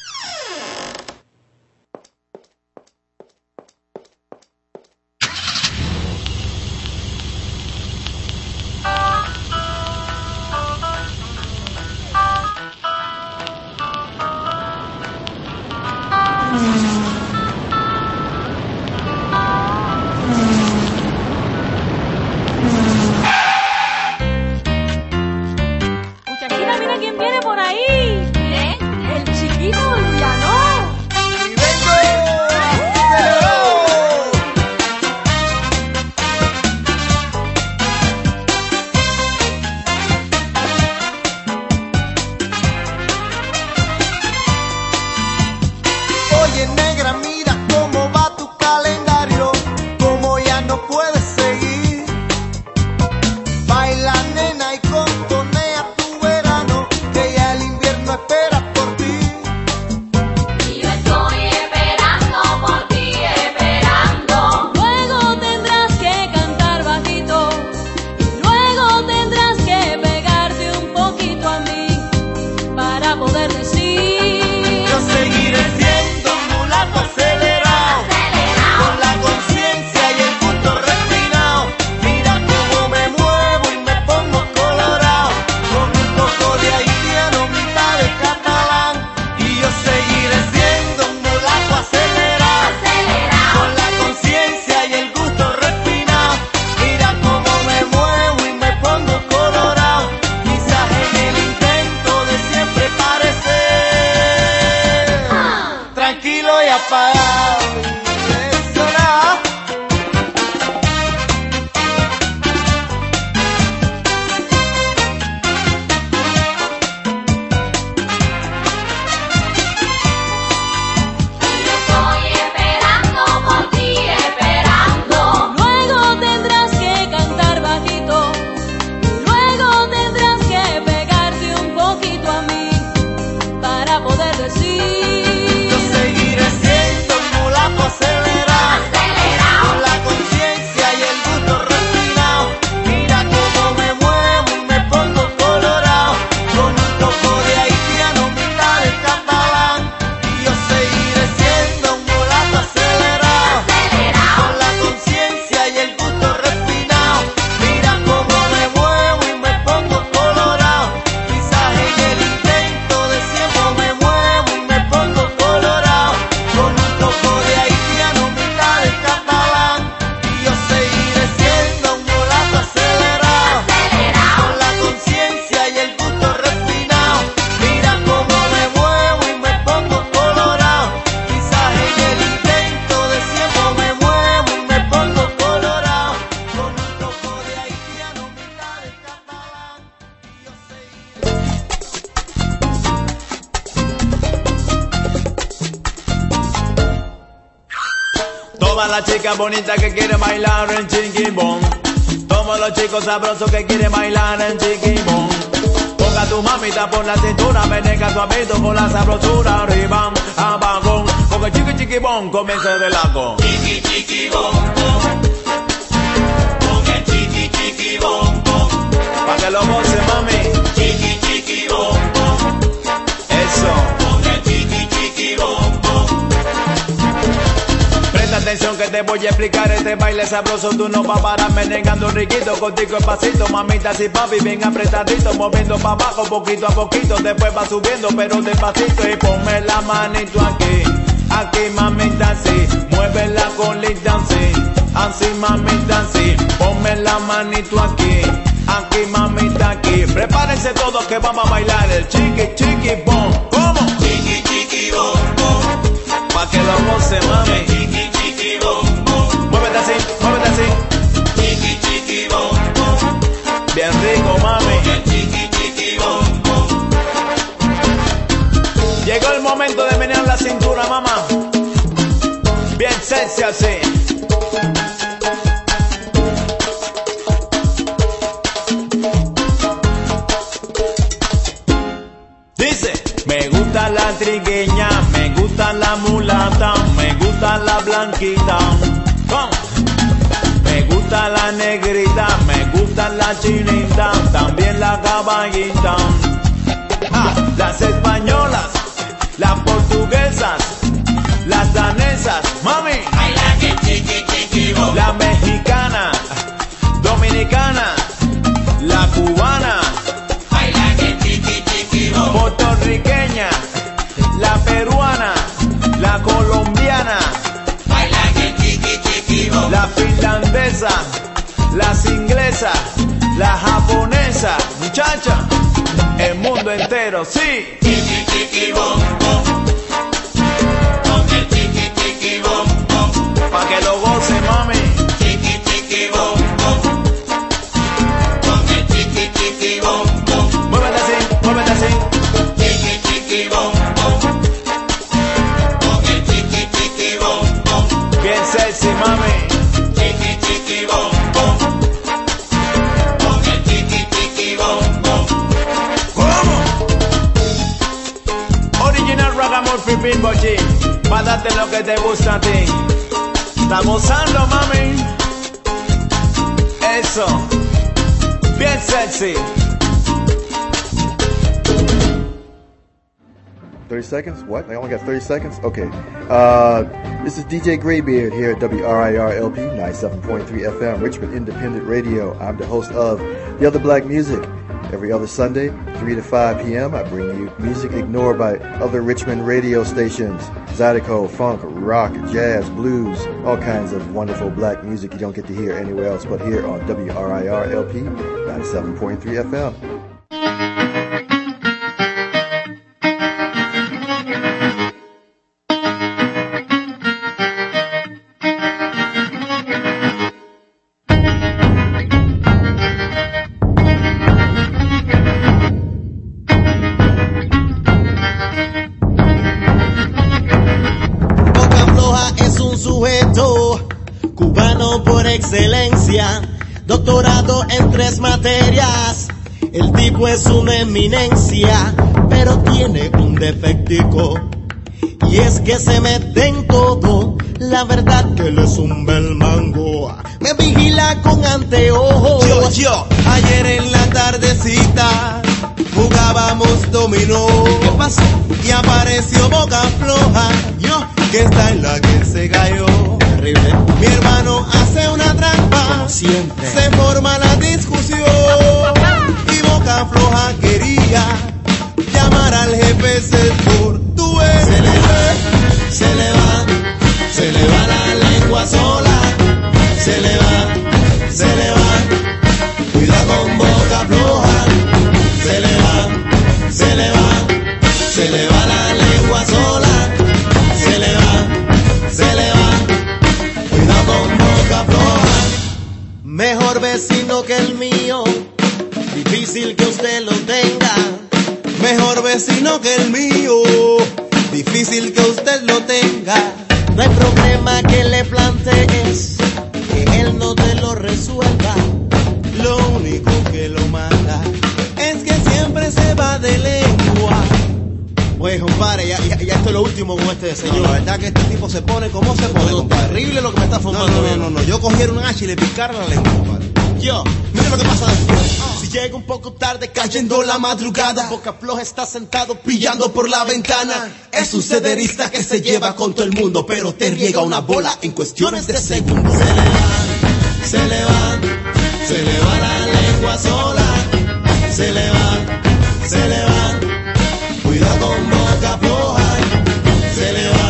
la chica bonita que quiere bailar en chiquibón. Todos los chicos sabrosos que quieren bailar en chiquibón. Ponga tu mamita por la cintura, meneca suavito con la sabrosura. Arriba, abajo, con el chiqui chiquibón comienza el relajo. Chiqui chiquibón, con el chiqui chiquibón. Pa' que lo goce, mami. Chiqui chiquibón, eso. Con atención que te voy a explicar este baile sabroso. Tú no vas a pararme negando riquito, contigo espacito, mamitas y papi bien apretadito, moviendo para abajo poquito a poquito, después va subiendo pero despacito y ponme la manito aquí, aquí mamita sí, muévela con lip dance, así mamita sí, ponme la manito aquí, aquí mamita aquí, prepárense todos que vamos a bailar el chiqui chiqui bom, ¿cómo? Chiqui chiqui bom bom, pa' que lo goce mami, chiqui chiqui bom bom, muévete así, chiqui chiqui bom bom, bien rico mami, chiqui chiqui bom bom. Llegó el momento de menear la cintura mamá, bien sexy así. Dice, me gusta la trigueña, me gusta la mulata, me gusta la blanquita, me gusta la negrita, me gusta la chinita, también la caballita, las españolas, las portuguesas, las danesas, mami, la mexicana, dominicana, la cubana, puertorriqueña, la peruana, la colombiana, la finlandesa, las inglesas, la japonesa, muchacha, el mundo entero, sí. Chiqui chiqui bom bom, con el chiqui chiqui bom bom, pa' que lo goce mami. Chiqui chiqui bom bom, con el chiqui chiqui bom bom, muévete así, muévete así. Chiqui chiqui bom bom, con el chiqui chiqui bom bom, bien sexy mami. Chiqui chiqui bom bom, con el chiqui chiqui bom bom. ¿Cómo? Original Ragamuffin Bimbo G, pa' darte lo que te gusta a ti. Está gozando mami, eso, bien sexy. 30 seconds? What? I only got 30 seconds? Okay. This is DJ Graybeard here at WRIR-LP 97.3 FM, Richmond Independent Radio. I'm the host of The Other Black Music. Every other Sunday, 3 to 5 p.m., I bring you music ignored by other Richmond radio stations. Zydeco, funk, rock, jazz, blues, all kinds of wonderful black music you don't get to hear anywhere else but here on WRIR-LP 97.3 FM. Excelencia, doctorado en 3 materias. El tipo es una eminencia, pero tiene un defectico, y es que se mete en todo. La verdad que él es un bel mango. Me vigila con anteojos. Yo. Ayer en la tardecita jugábamos dominó. ¿Qué pasó? Y apareció Boca Floja, que está en la que se cayó. Terrible. Mi hermano hace una trampa, como siempre. Se forma la discusión y Boca Floja quería llamar al jefe por tu ex. Se le va la lengua sola. Se le va. Cuida con Boca Floja. Se le va la lengua sola. Se le va. Cuida con Boca Floja. Mejor vecino que el mío, difícil que usted lo tenga. Mejor vecino que el mío, difícil que usted lo tenga. No hay problema que le plantees, que él no te lo resuelva. Lo único que lo mata es que siempre se va de lengua. Oye, compadre, ya esto es lo último con este señor. La verdad que este tipo se pone como se pone, compadre. Terrible lo que me está formando. No. Yo cogiera un hacha y le picara la lengua, compadre. Mira lo que pasa después. Si Si llega un poco tarde cayendo la madrugada, Boca Floja está sentado pillando por la ventana. Es un cederista que se lleva con todo el mundo, pero te riega una bola en cuestiones de segundos. Se le va la lengua sola. Se le va. Cuidado con Boca Floja. Se le va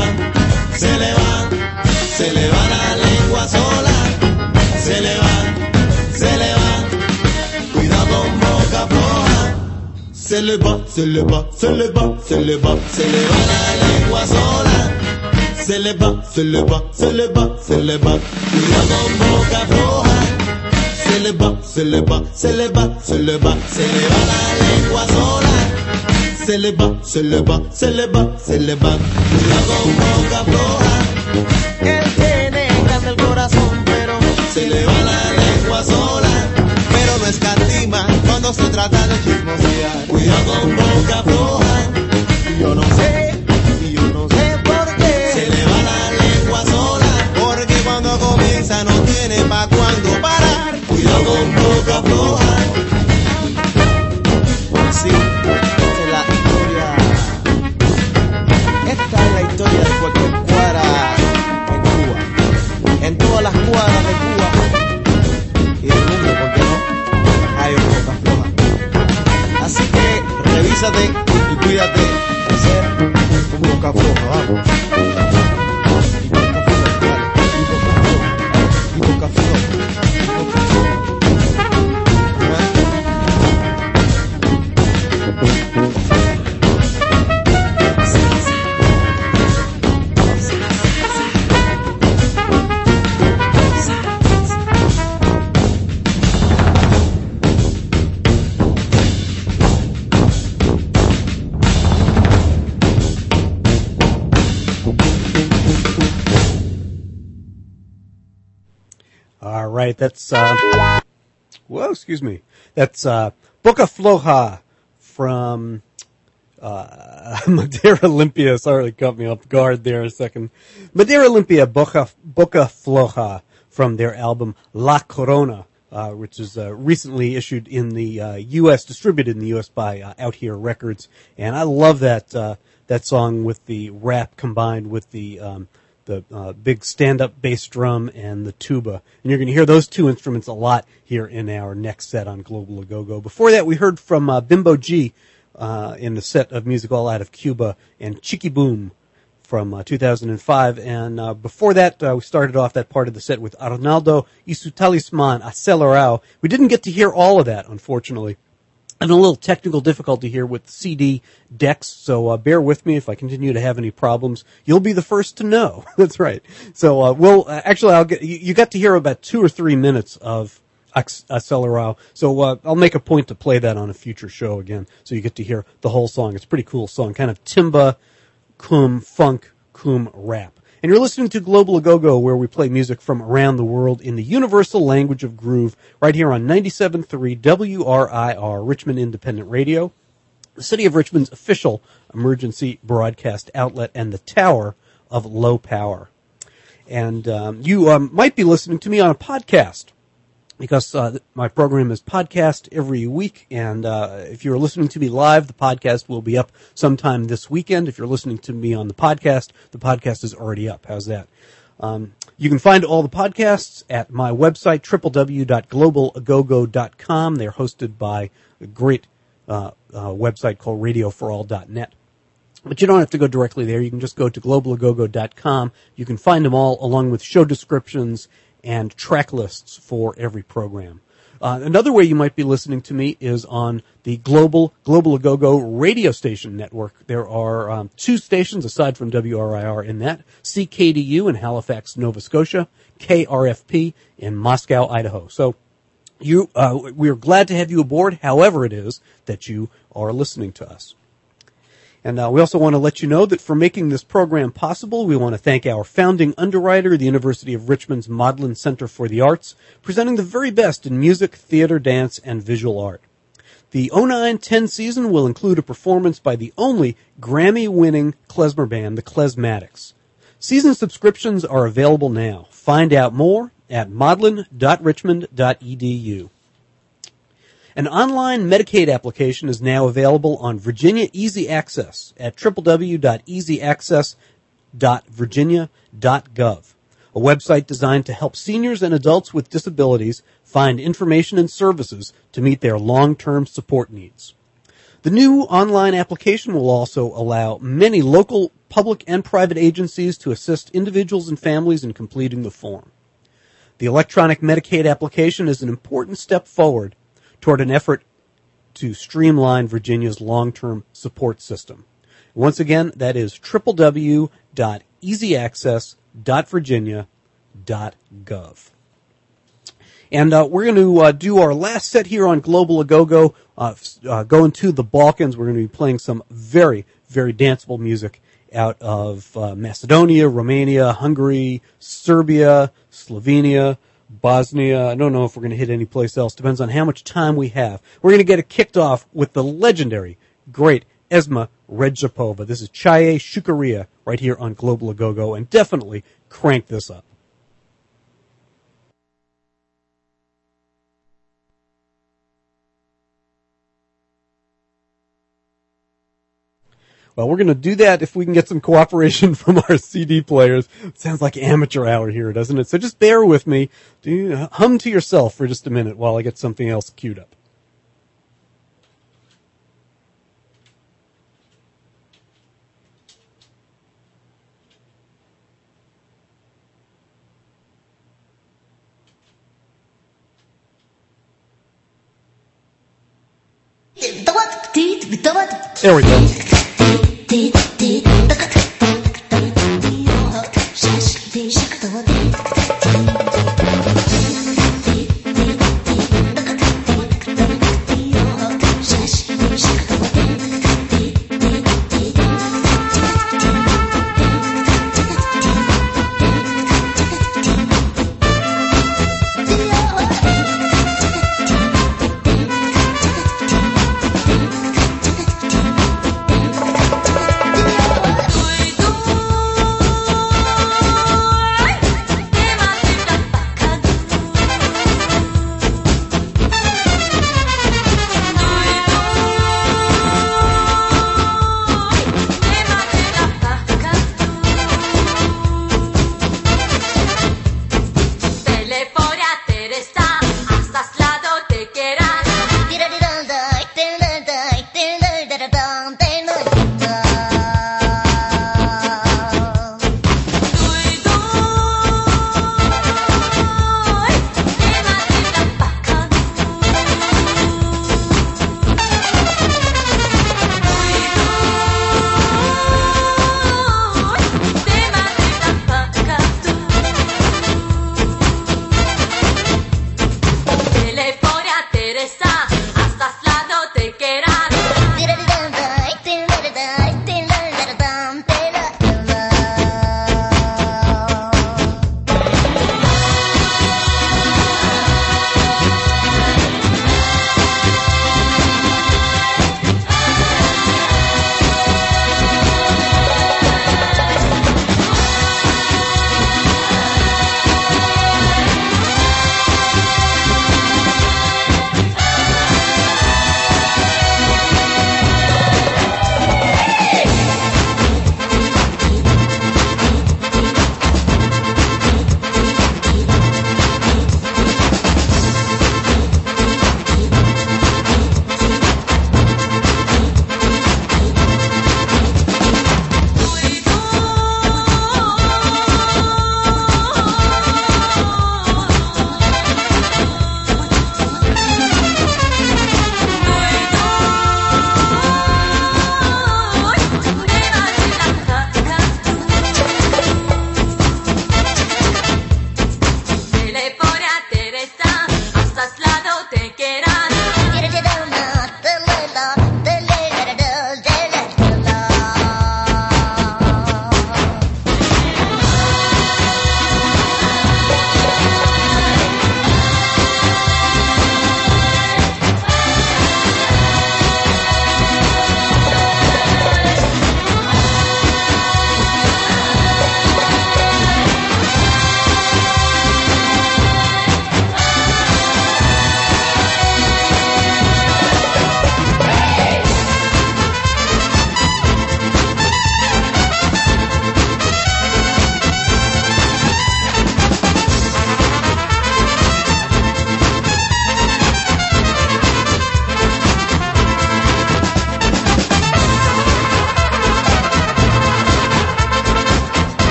la lengua sola. Se le va. Cuidado con Boca Floja. Se le va la lengua sola. Se le va. Cuidado con Boca Floja. Se le va la lengua sola. Se le va. Cuidado con Boca Floja. Él tiene grande el corazón, pero se le va la lengua sola. Pero no escatima cuando se trata de chismosear. Cuidado con Boca Floja. Yo no sé por qué se le va la lengua sola. Porque cuando comienza no tiene pa' cuando parar. Cuidado con Boca Floja. Sí, esta es la historia. Esta es la historia de cualquier cuadra en Cuba. En todas las cuadras de Cuba y del mundo, ¿por qué no? Hay un Boca Floja. Así que revísate y cuídate de ser un Boca Floja, vamos. Y Boca Floja. All right, that's excuse me. That's Boca Floja from Madeira Olympia. Sorry, caught me off guard there a second. Madeira Olympia, Boca Floja from their album La Corona, which is recently issued in the U.S., distributed in the U.S. by Out Here Records. And I love that song with the rap combined with the big stand-up bass drum and the tuba. And you're going to hear those two instruments a lot here in our next set on Global A-Go-Go. Before that, we heard from Bimbo G in the set of music all out of Cuba, and Chiqui Boom from 2005. And before that, we started off that part of the set with Arnaldo y su Talismán Acelerao. We didn't get to hear all of that, unfortunately. Having a little technical difficulty here with CD decks, so bear with me if I continue to have any problems. You'll be the first to know. That's right. So you got to hear about 2 or 3 minutes of Acelerao. So I'll make a point to play that on a future show again, so you get to hear the whole song. It's a pretty cool song, kind of timba, cum, funk, cum, rap. And you're listening to Global A-Go-Go, where we play music from around the world in the universal language of groove, right here on 97.3 WRIR, Richmond Independent Radio, the City of Richmond's official emergency broadcast outlet, and the Tower of Low Power. And you might be listening to me on a podcast, because my program is podcast every week, and if you're listening to me live, the podcast will be up sometime this weekend. If you're listening to me on the podcast is already up. How's that? You can find all the podcasts at my website, www.globalagogo.com. They're hosted by a great website called radioforall.net. But you don't have to go directly there. You can just go to globalagogo.com. You can find them all, along with show descriptions and track lists for every program. Another way you might be listening to me is on the Global A-Go-Go radio station network. There are 2 stations aside from WRIR in that: CKDU in Halifax, Nova Scotia, KRFP in Moscow, Idaho. So we are glad to have you aboard, however it is that you are listening to us. And we also want to let you know that for making this program possible, we want to thank our founding underwriter, the University of Richmond's Modlin Center for the Arts, presenting the very best in music, theater, dance, and visual art. The 09-10 season will include a performance by the only Grammy-winning klezmer band, the Klezmatics. Season subscriptions are available now. Find out more at modlin.richmond.edu. An online Medicaid application is now available on Virginia Easy Access at www.easyaccess.virginia.gov, a website designed to help seniors and adults with disabilities find information and services to meet their long-term support needs. The new online application will also allow many local public and private agencies to assist individuals and families in completing the form. The electronic Medicaid application is an important step forward toward an effort to streamline Virginia's long-term support system. Once again, that is www.easyaccess.virginia.gov. And we're going to do our last set here on Global Agogo, going to the Balkans. We're going to be playing some very, very danceable music out of Macedonia, Romania, Hungary, Serbia, Slovenia, Bosnia. I don't know if we're going to hit any place else. Depends on how much time we have. We're going to get it kicked off with the legendary, great Esma Redzhapova. This is Chaye Shukaria right here on Global Agogo, and definitely crank this up. Well, we're going to do that if we can get some cooperation from our CD players. It sounds like amateur hour here, doesn't it? So just bear with me. Hum to yourself for just a minute while I get something else queued up. There we go.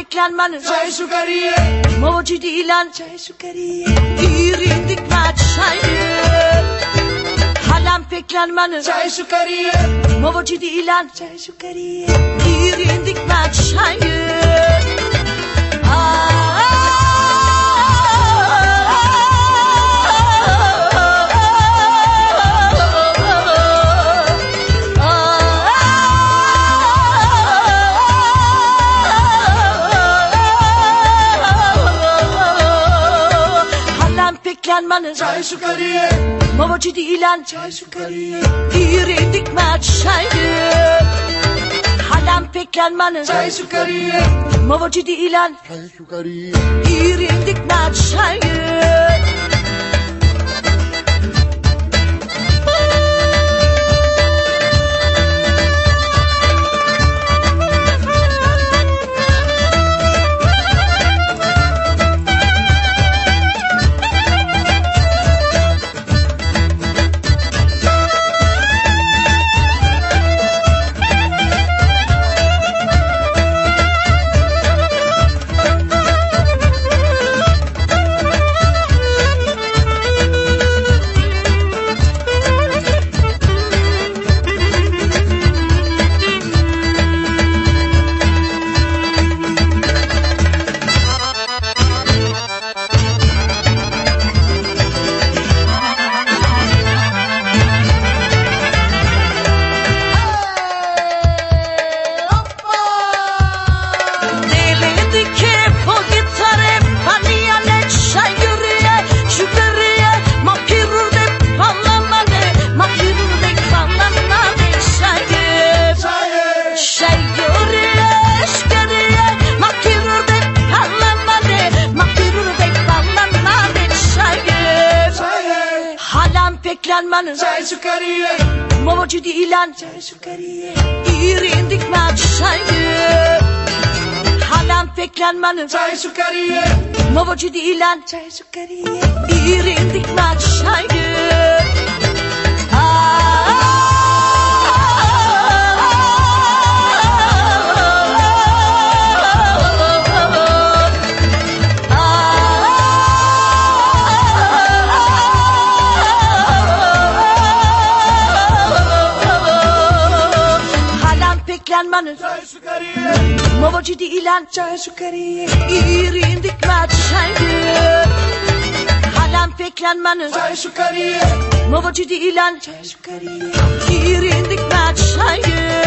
Peklanmannen çay sukariye Movoci dilan çay sukariye İrindik maçayı Halam peklanmannen çay sukariye Movoci dilan çay sukariye İrindik maçayı Peklanmannen çay sukariye Movoci dilan çay sukariye İrindik maçayı Halam peklanmannen çay sukariye Movoci dilan çay sukariye İrindik maçayı Peklanmannen çay sukariye Movoci dilan çay sukariye İrindik maçayı Halam peklanmannen çay sukariye Movoci dilan çay sukariye İrindik maçayı Peklanmannen çay sukariye Movoci dilan çay sukariye İrindik maçayı Halam peklanmannen çay sukariye Movoci dilan çay sukariye İrindik maçayı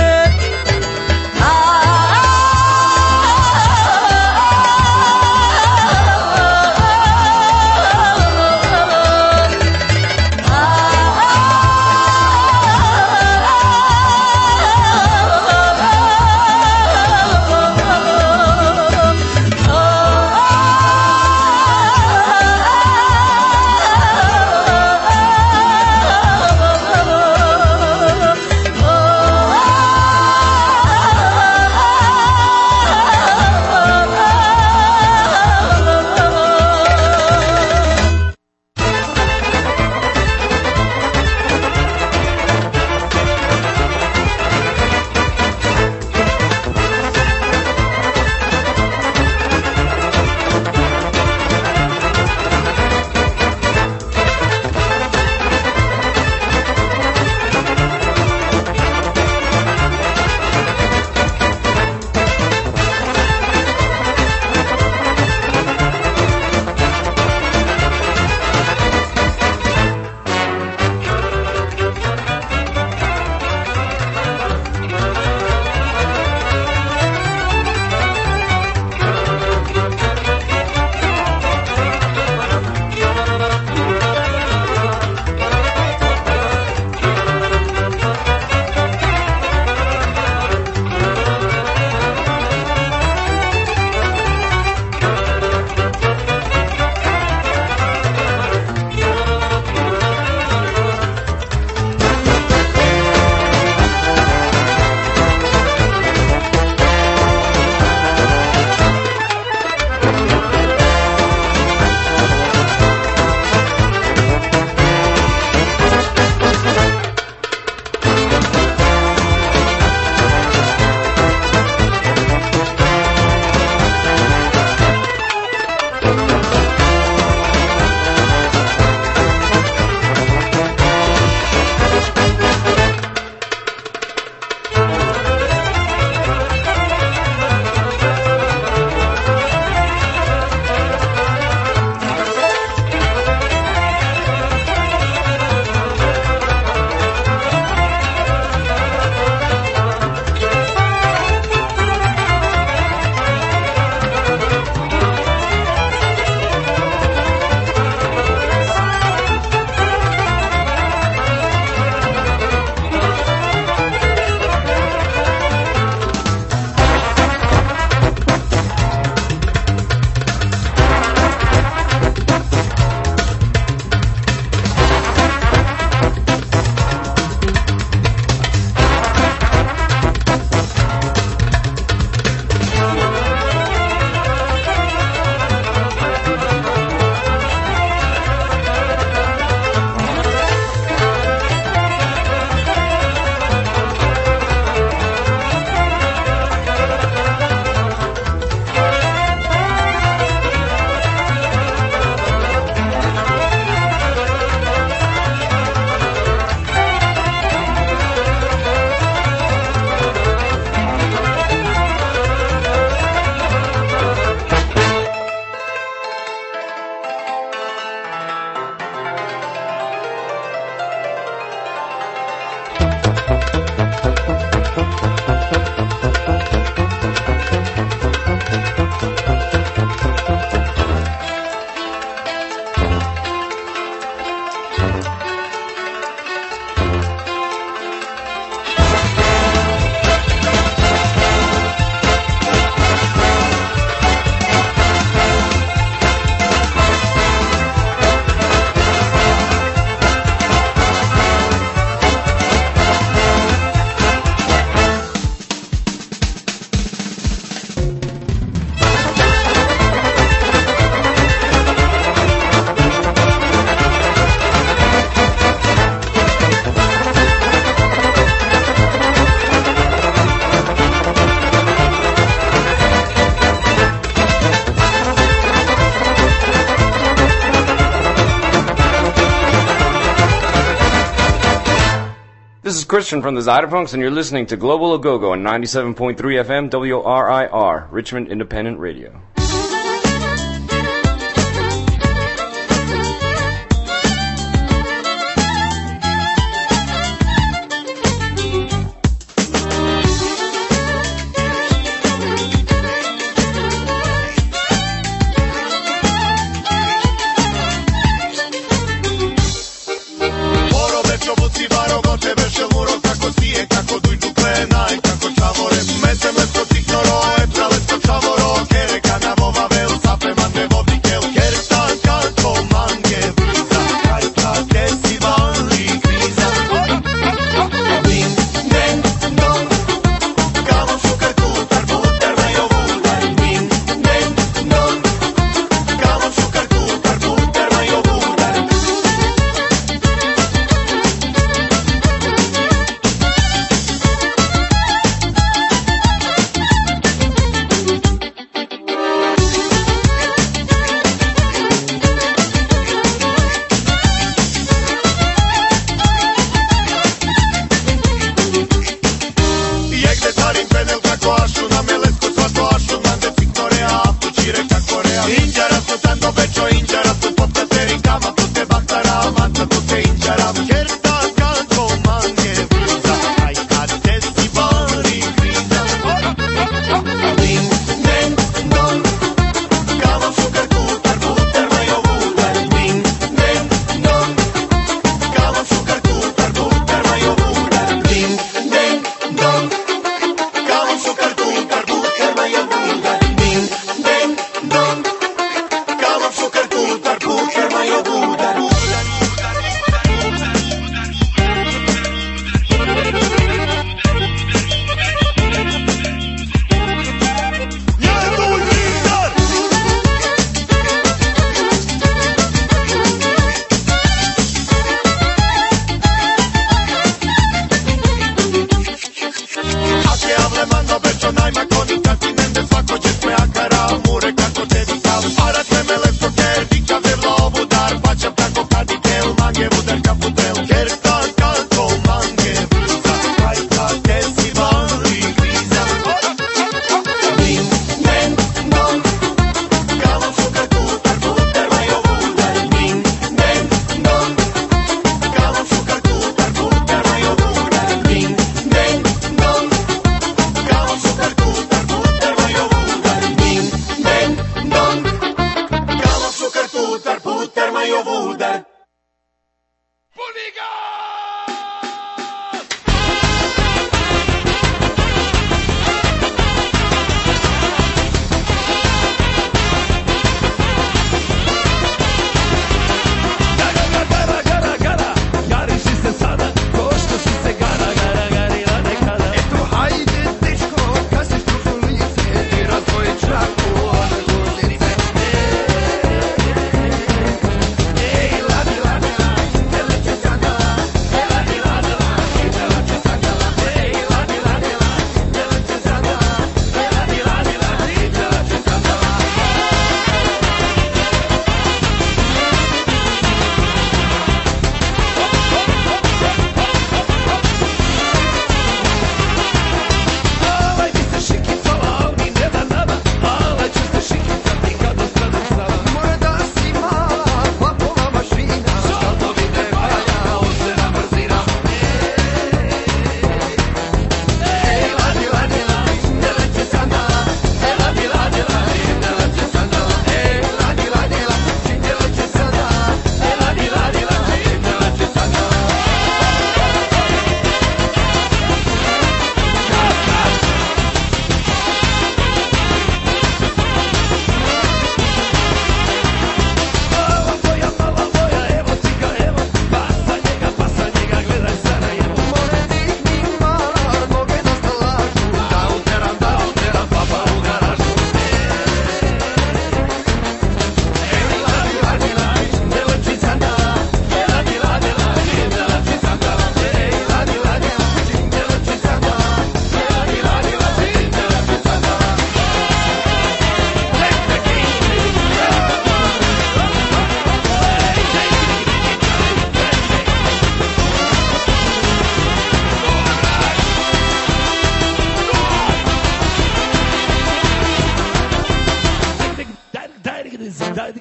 Christian from the Zyderpunks, and you're listening to Global Agogo on 97.3 FM WRIR, Richmond Independent Radio. Kako čavore, mete me to tihnoro, e prave to čavoro, kere kana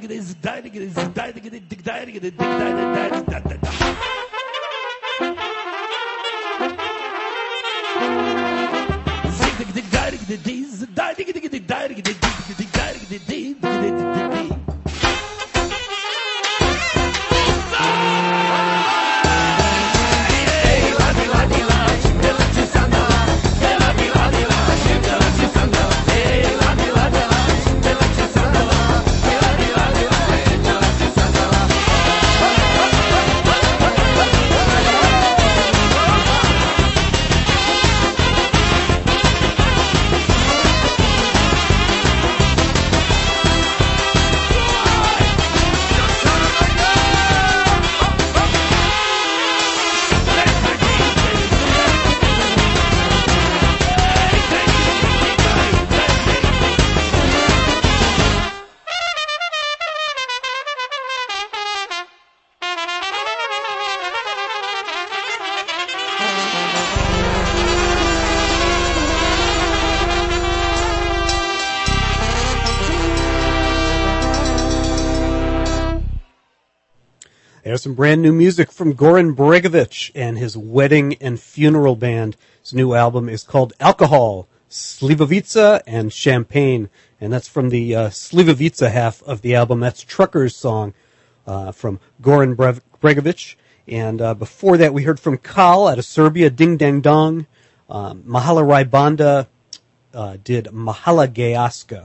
There's some brand new music from Goran Bregovic and his wedding and funeral band. His new album is called Alcohol, Slivovica, and Champagne. And that's from the Slivovica half of the album. That's Trucker's Song from Goran Bregovic. And before that, we heard from Kal out of Serbia, Ding Dang Dong. Mahala Raibanda did Mahala Gayaska.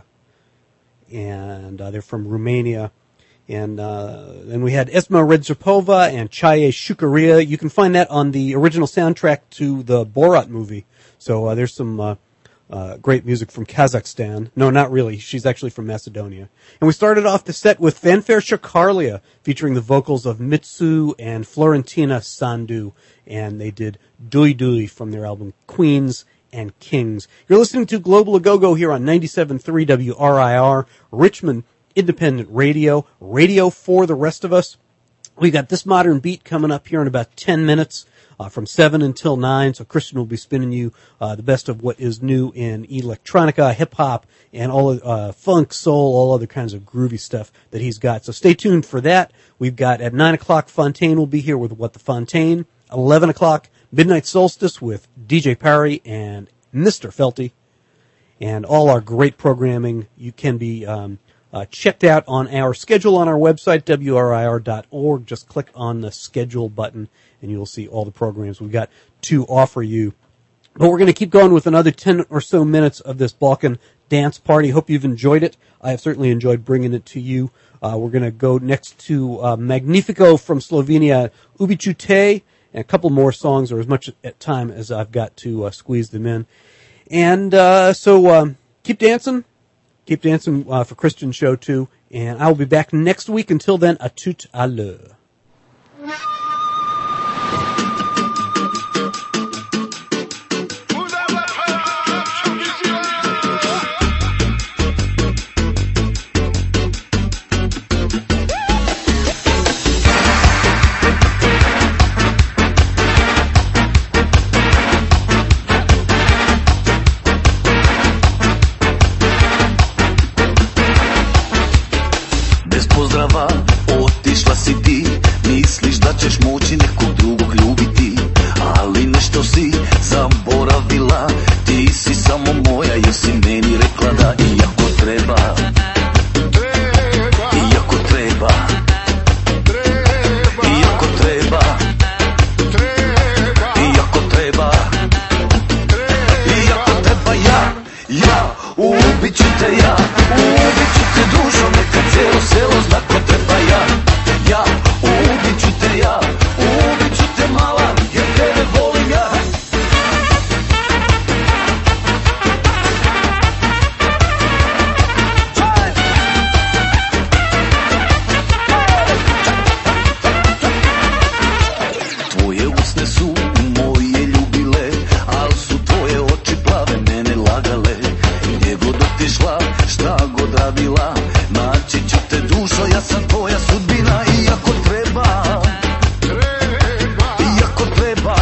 And they're from Romania. And then we had Esma Redzepova and Chaye Shukaria. You can find that on the original soundtrack to the Borat movie. So there's some great music from Kazakhstan. No, not really. She's actually from Macedonia. And we started off the set with Fanfare Shakarlia, featuring the vocals of Mitsu and Florentina Sandu. And they did Dui Dui from their album Queens and Kings. You're listening to Global A-Go-Go here on 97.3 WRIR, Richmond Independent Radio, radio for the rest of us. We got This Modern Beat coming up here in about 10 minutes, from 7 until 9. So Christian will be spinning you the best of what is new in electronica, hip hop, and all funk, soul, all other kinds of groovy stuff that he's got. So stay tuned for that. We've got at 9 o'clock Fontaine will be here with What the Fontaine. 11 o'clock Midnight Solstice with DJ Parry and Mr. Felty. And all our great programming you can be checked out on our schedule on our website, WRIR.org. Just click on the schedule button and you'll see all the programs we've got to offer you. But we're going to keep going with another 10 or so minutes of this Balkan dance party. Hope you've enjoyed it. I have certainly enjoyed bringing it to you. We're going to go next to Magnifico from Slovenia, Ubichute, and a couple more songs, or as much at time as I've got to squeeze them in. And so keep dancing. Keep dancing for Christian's show, too. And I will be back next week. Until then, à tout à l'heure. Otišla si ti, misliš da ćeš moći nekog drugog ljubiti, ali nešto si zaboravila, ti si samo moja jer si meni rekla da iako treba, iako treba, iako treba, iako treba, iako treba ja, ubit ću te ja, ubit ću te dušo, neka cijelo selo zna ko treba ja, ubit ću te ja, ubit ću te mala, jer tebe volim ja. Tvoje usne su moje ljubile, al su tvoje oči plave mene lagale. Gdje god otišla, šta god radila, naći ću te dušo, ja sam tvoja sudbina. Iako treba, iako treba,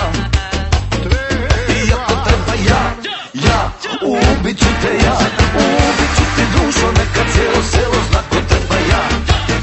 iako treba ja, ubit ću te ja, ubit ću te dušo, neka cijelo selo zna ko treba ja,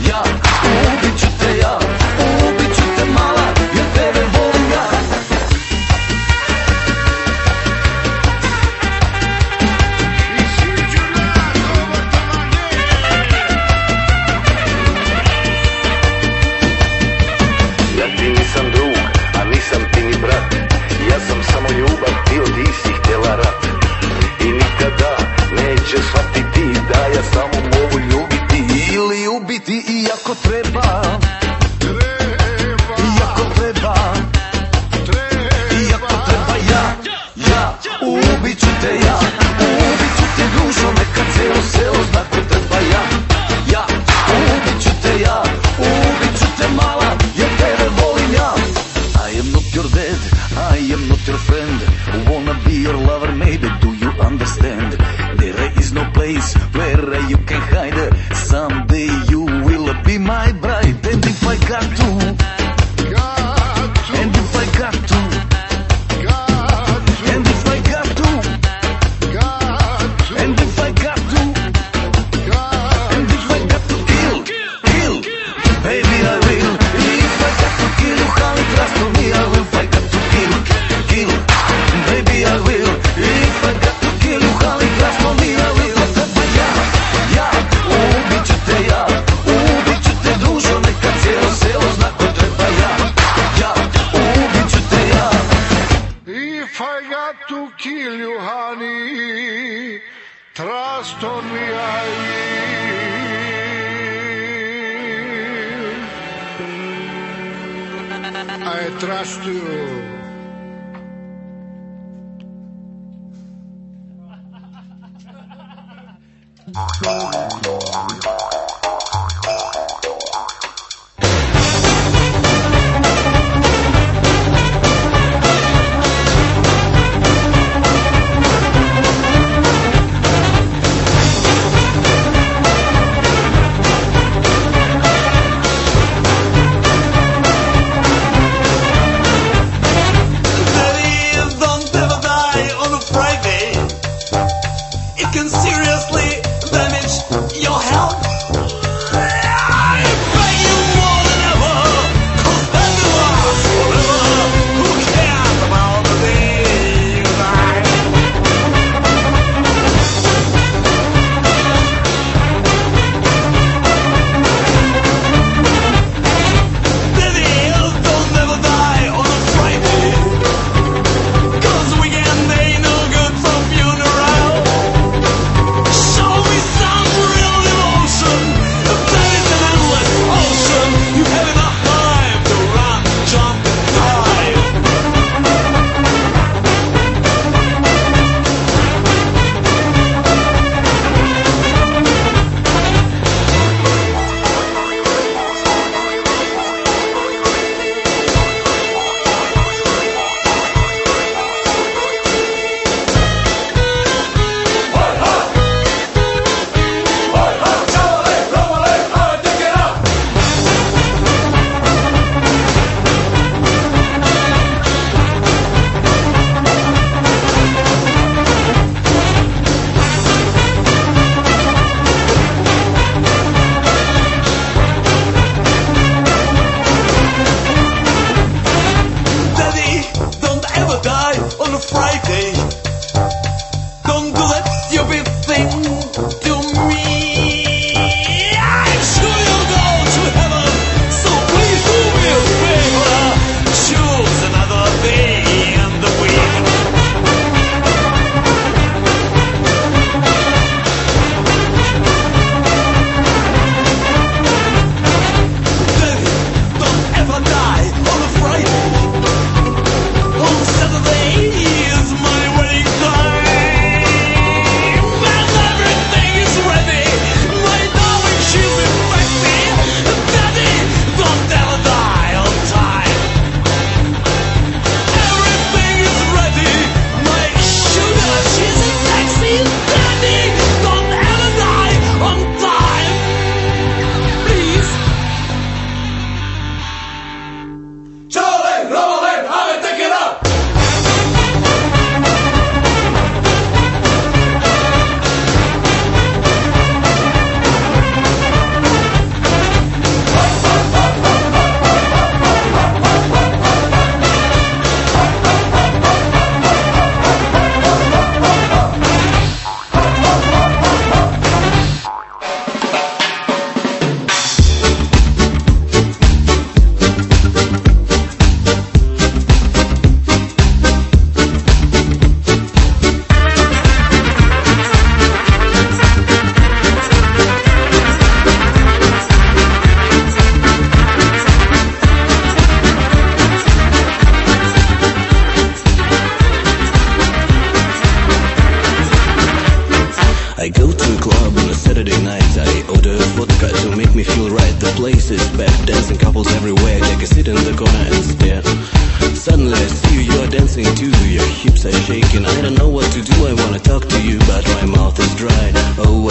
place where you can hide. Someday you will be my bride. And if I got to, and if I got to, and if I got to, and if I got to, and if I got to kill, baby I will. If I got to kill you, honey, trust me I will. If I got to kill, baby I will. If I got to kill you, honey, trust me I will. Ja, ubit ću te ja, ubit ću te dušo, neka cijelo selo zna ko treba ja, ubit ću te ja. If I got to kill you, honey, trust on me I will. I trust you. hips are shaking. I don't know what to do, I wanna talk to you, but my mouth is dry. Oh,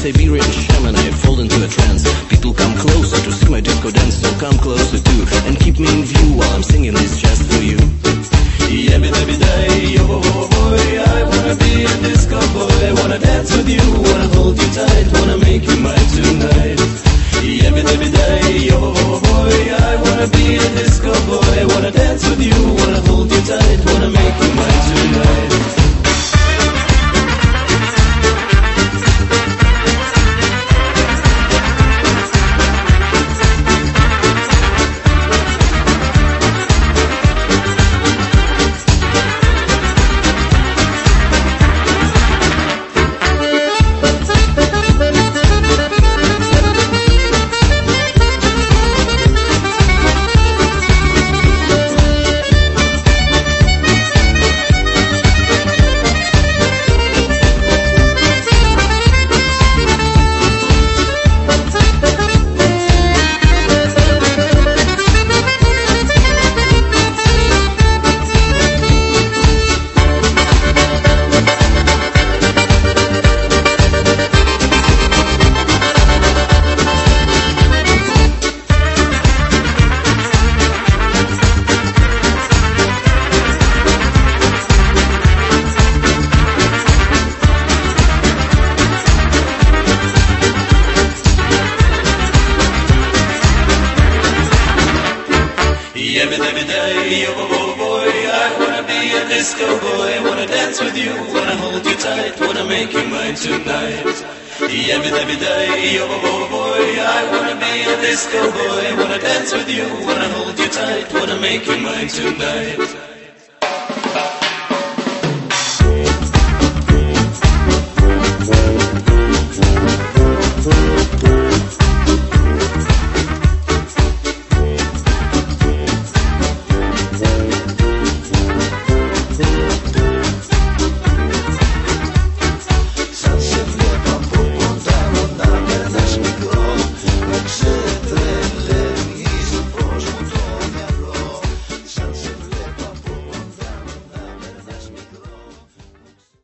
Siberian shaman, I fall into a trance. People come closer to see my disco dance, so come closer too, and keep me in view while I'm singing this just for you. Every day, oh boy, I wanna be a disco boy. I wanna dance with you, wanna hold you tight, wanna make you mine tonight. Every day, oh boy, I wanna be a disco boy. I wanna dance with you, wanna hold you tight, wanna make you mine tonight. Every day, oh boy, I wanna be a disco boy. I wanna dance with you, wanna hold you tight, wanna make you mine tonight. Every day, oh boy, I wanna be a disco boy. I wanna dance with you, wanna hold you tight, wanna make you mine tonight.